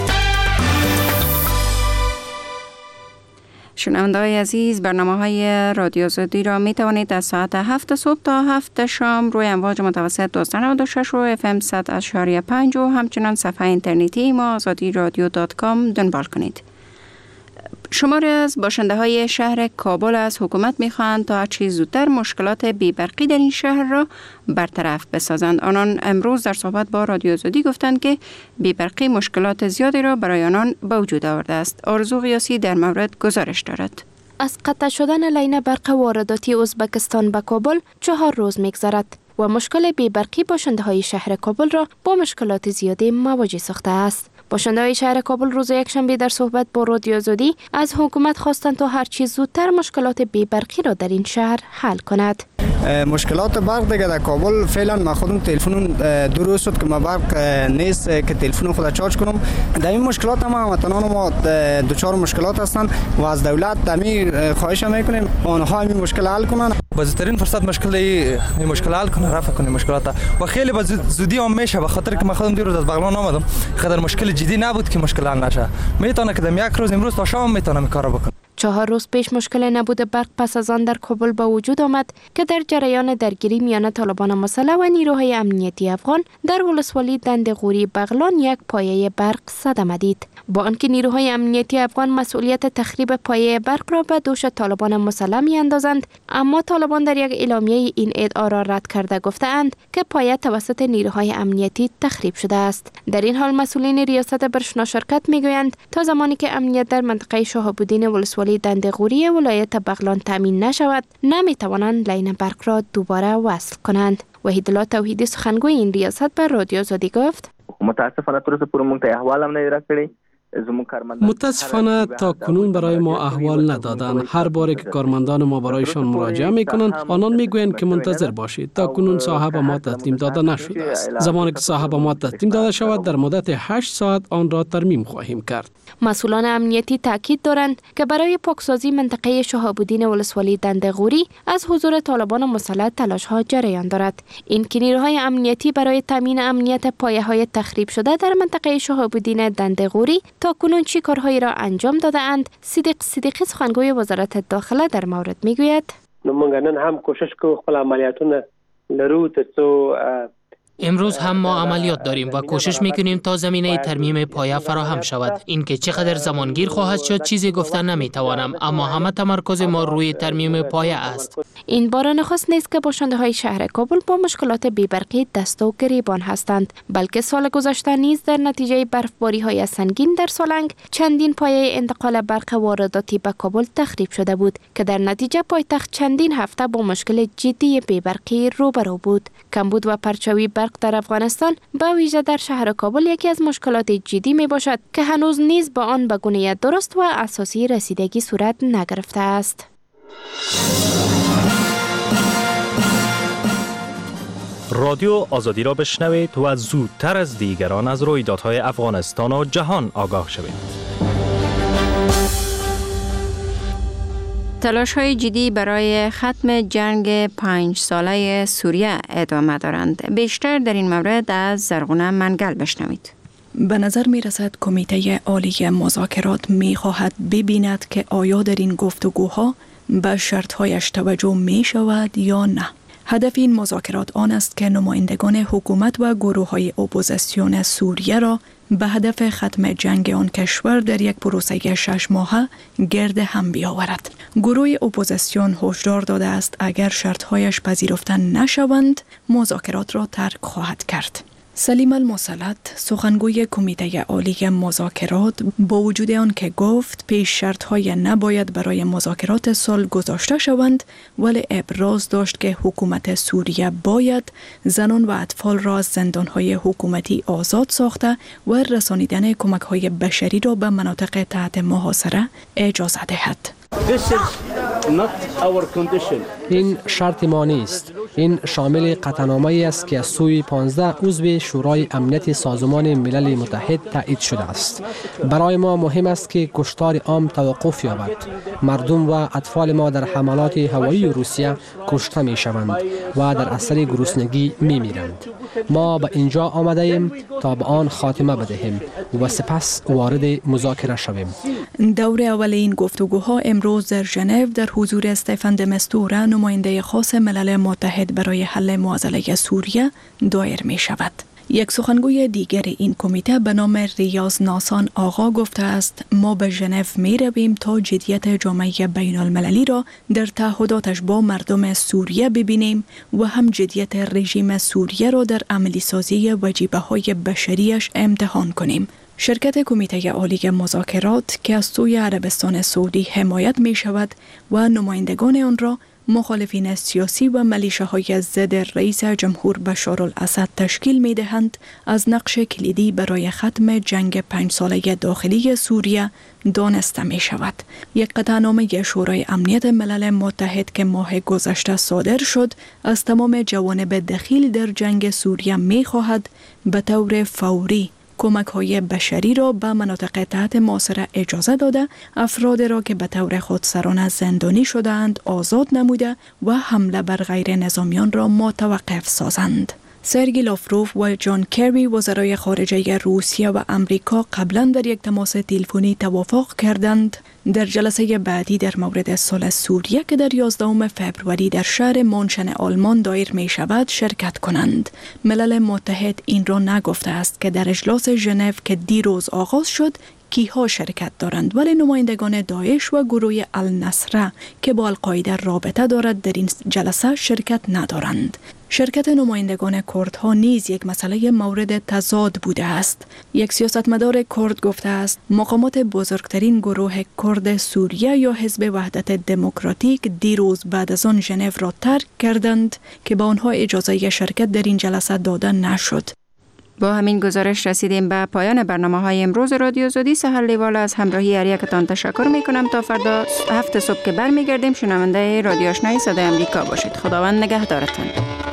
شنونده‌های عزیز، برنامه‌های رادیو آزادی را می توانید از ساعت هفت صبح تا هفت شام روی امواج متوسط دویست و نود و شش و اف ام صد و پنج و همچنان صفحه اینترنتی ما آزادی رادیو دات کام دنبال کنید. شماری از باشنده های شهر کابل از حکومت می‌خواهند تا هرچه زودتر مشکلات بی‌برقی در این شهر را برطرف بسازند. آنان امروز در صحبت با رادیو آزادی گفتند که بی‌برقی مشکلات زیادی را برای آنان به وجود آورده است. آرزو غیاثی در مورد گزارش دارد. از قطع شدن لین برق وارداتی ازبکستان به کابل چهار روز می‌گذرد و مشکل بی‌برقی باشنده های شهر کابل را با مشکلات زیادی مواجه ساخته است. باشنده های شهر کابل روز یکشنبه در صحبت با رادیو آزادی از حکومت خواستند تا هر چیز زودتر مشکلات بی‌برقی را در این شهر حل کند. مشکلات برق دیگه در کابل فعلا ما خودم تلفن دو روز شد که ما برق نیست که تلفن خود چارج کنم. در این مشکلات ما هموطنان ما دچار مشکلات هستند و از دولت دمی خواهش میکنیم آنها این مشکل حل کنن. بازترین فرصت مشکل این مشکل حل کنه، رفع کنه مشکلات و خیلی با زودی هم میشه، به خاطر که ما خودم دیروز از بغلان آمدم قدر مشکل جدی نبود که مشکل حل نشه. میتونه که در یک روز امروز تا شام میتونه این کارو بکنه. چهار روز پیش مشکل نبود برق پس از آن در کابل به وجود آمد که در جریان درگیری میان طالبان مسلح و نیروهای امنیتی افغان در ولسوالی دندغوری بغلان یک پایه برق صدمه دید. با آنکه نیروهای امنیتی افغان مسئولیت تخریب پایه برق را به دوش طالبان مسلح میاندازند، اما طالبان در یک اعلامیه این ادعا را رد کرده گفته‌اند که پایه توسط نیروهای امنیتی تخریب شده است. در این حال مسئولین ریاست برشنا شرکت میگویند تا زمانی که امنیت در منطقه شهاب الدین ولسوالی دندغوری ولایت بغلان تامین نشود، نمیتوانند لین برق را دوباره وصل کنند. وحیدالله توحیدی سخنگوی این ریاست به رادیو آزادی گفت: متاسفانه تر اوسه پورې موږ ته احوال هم نه راکړی. متاسفانه تا کنون برای ما احوال ندادن. هر بار که کارمندان ما برایشان مراجعه میکنند آنان میگویند که منتظر باشید. تا کنون صاحب ما تسلیم داده نشده است. زمانی که صاحب ما تسلیم داده شود در مدت هشت ساعت آن را ترمیم خواهیم کرد. مسئولان امنیتی تاکید دارند که برای پاکسازی منطقه شهاب الدین ولسوالی دندغوری از حضور طالبان مسلح تلاش ها جریان دارد. این که نیروهای امنیتی برای تامین امنیت پایه های تخریب شده در منطقه شهاب الدین دندغوری تا کنون چی کارهایی را انجام داده اند، صدیق صدیقی سخنگوی وزارت داخله در مورد میگوید: موږ نن هم کوشش کوو خپل عملیاتونه لرو ترڅو امروز هم ما عملیات داریم و کوشش میکنیم تا زمینه ترمیم پایه فراهم شود. اینکه چقدر زمانگیر خواهد شد چیزی گفتن نمیتوانم، اما همه تمرکز ما روی ترمیم پایه است. این بار نخست نیست که باشنده های شهر کابل با مشکلات بی‌برقی دست و گریبان هستند، بلکه سال گذشته نیز در نتیجه برفباری های سنگین در سالنگ چندین پایه انتقال برق وارداتی به کابل تخریب شده بود که در نتیجه پایتخت چندین هفته با مشکل جدی بی‌برقی روبرو بود. کمبود و پرچاوی برق در افغانستان به ویژه در شهر کابل یکی از مشکلات جدی می باشد که هنوز نیز به آن به گونه درست و اساسی رسیدگی صورت نگرفته است. رادیو آزادی را بشنوید و زودتر از دیگران از رویدادهای افغانستان و جهان آگاه شوید. تلاش های جدی برای ختم جنگ پنج ساله سوریه ادامه دارند. بیشتر در این مورد از زرغونه منگل بشنوید. به نظر می رسد کمیته عالی مذاکرات می خواهد ببیند که آیا در این گفتگوها به شرطهایش توجه می شود یا نه. هدف این مذاکرات آن است که نمایندگان حکومت و گروه های اپوزیسیون سوریه را به هدف ختم جنگ آن کشور در یک پروسه شش ماهه گرد هم بیاورد. گروه اپوزیسیون هشدار داده است اگر شرطهایش پذیرفته نشوند مذاکرات را ترک خواهد کرد. سلیم المسلط سخنگوی کمیته عالی مذاکرات با وجود آن که گفت پیش شرطهای نباید برای مذاکرات صلح گذاشته شوند، ولی ابراز داشت که حکومت سوریه باید زنان و اطفال را از زندانهای حکومتی آزاد ساخته و رسانیدن کمک‌های بشری را به مناطق تحت محاصره اجازه دهد. این شرط ما نیست. این شامل قطعنامه است که از سوی پانزده عضو شورای امنیت سازمان ملل متحد تایید شده است. برای ما مهم است که کشتار عام توقف یابد. مردم و اطفال ما در حملات هوایی روسیه کشته می شوند و در اثر گرسنگی می میرند. ما به اینجا آمده ایم تا به آن خاتمه بدهیم و سپس وارد مذاکره شویم. دور اول این گفتگوها امروز در ژنو در حضور استفان د مستوره نماینده خاص ملل متحد برای حل معضله سوریه دایر می شود. یک سخنگوی دیگر این کمیته به نام ریاض ناسان آقا گفته است ما به ژنو می رویم تا جدیت جامعه بین المللی را در تعهداتش با مردم سوریه ببینیم و هم جدیت رژیم سوریه را در عملی سازی وجیبه های بشریش امتحان کنیم. شرکت کمیته عالی مذاکرات که از سوی عربستان سعودی حمایت می شود و نمایندگان آن را مخالفین سیاسی و ملیشه‌های ضد رئیس جمهور بشار الاسد تشکیل می دهند، از نقش کلیدی برای ختم جنگ پنج ساله داخلی سوریه دانسته می شود. یک قطعنامه شورای امنیت ملل متحد که ماه گذشته صادر شد، از تمام جوانب دخیل در جنگ سوریه می خواهد به طور فوری کمک های بشری را به مناطق تحت محاصره اجازه داده، افراد را که به طور خودسرانه زندانی شدند آزاد نموده و حمله بر غیر نظامیان را متوقف سازند. سرگی لاوروف و جان کری وزرای خارجه روسیه و امریکا قبلا در یک تماس تلفنی توافق کردند در جلسه بعدی در مورد صلح سوریه که در یازدهم فوریه در شهر مونشن آلمان دایر می شود شرکت کنند. ملل متحد این را نگفته است که در اجلاس ژنو که دیروز آغاز شد کیها شرکت دارند، ولی نمایندگان داعش و گروه النصره که با القاعده رابطه دارد در این جلسه شرکت ندارند. شرکت نمایندگان کردها نیز یک مسئله مورد تضاد بوده است. یک سیاستمدار کرد گفته است مقامات بزرگترین گروه کرد سوریه یا حزب وحدت دموکراتیک دیروز بعد از آن ژنو را ترک کردند که با آنها اجازه شرکت در این جلسه داده نشد. با همین گزارش رسیدیم به پایان برنامه های امروز رادیو زودی. سحر لیوال از همراهی هر یکتان تشکر می کنم. تا فردا هفت صبح که برمیگردیم شنونده رادیو آشنای صدای امریکا باشید. خداوند نگهدارتان.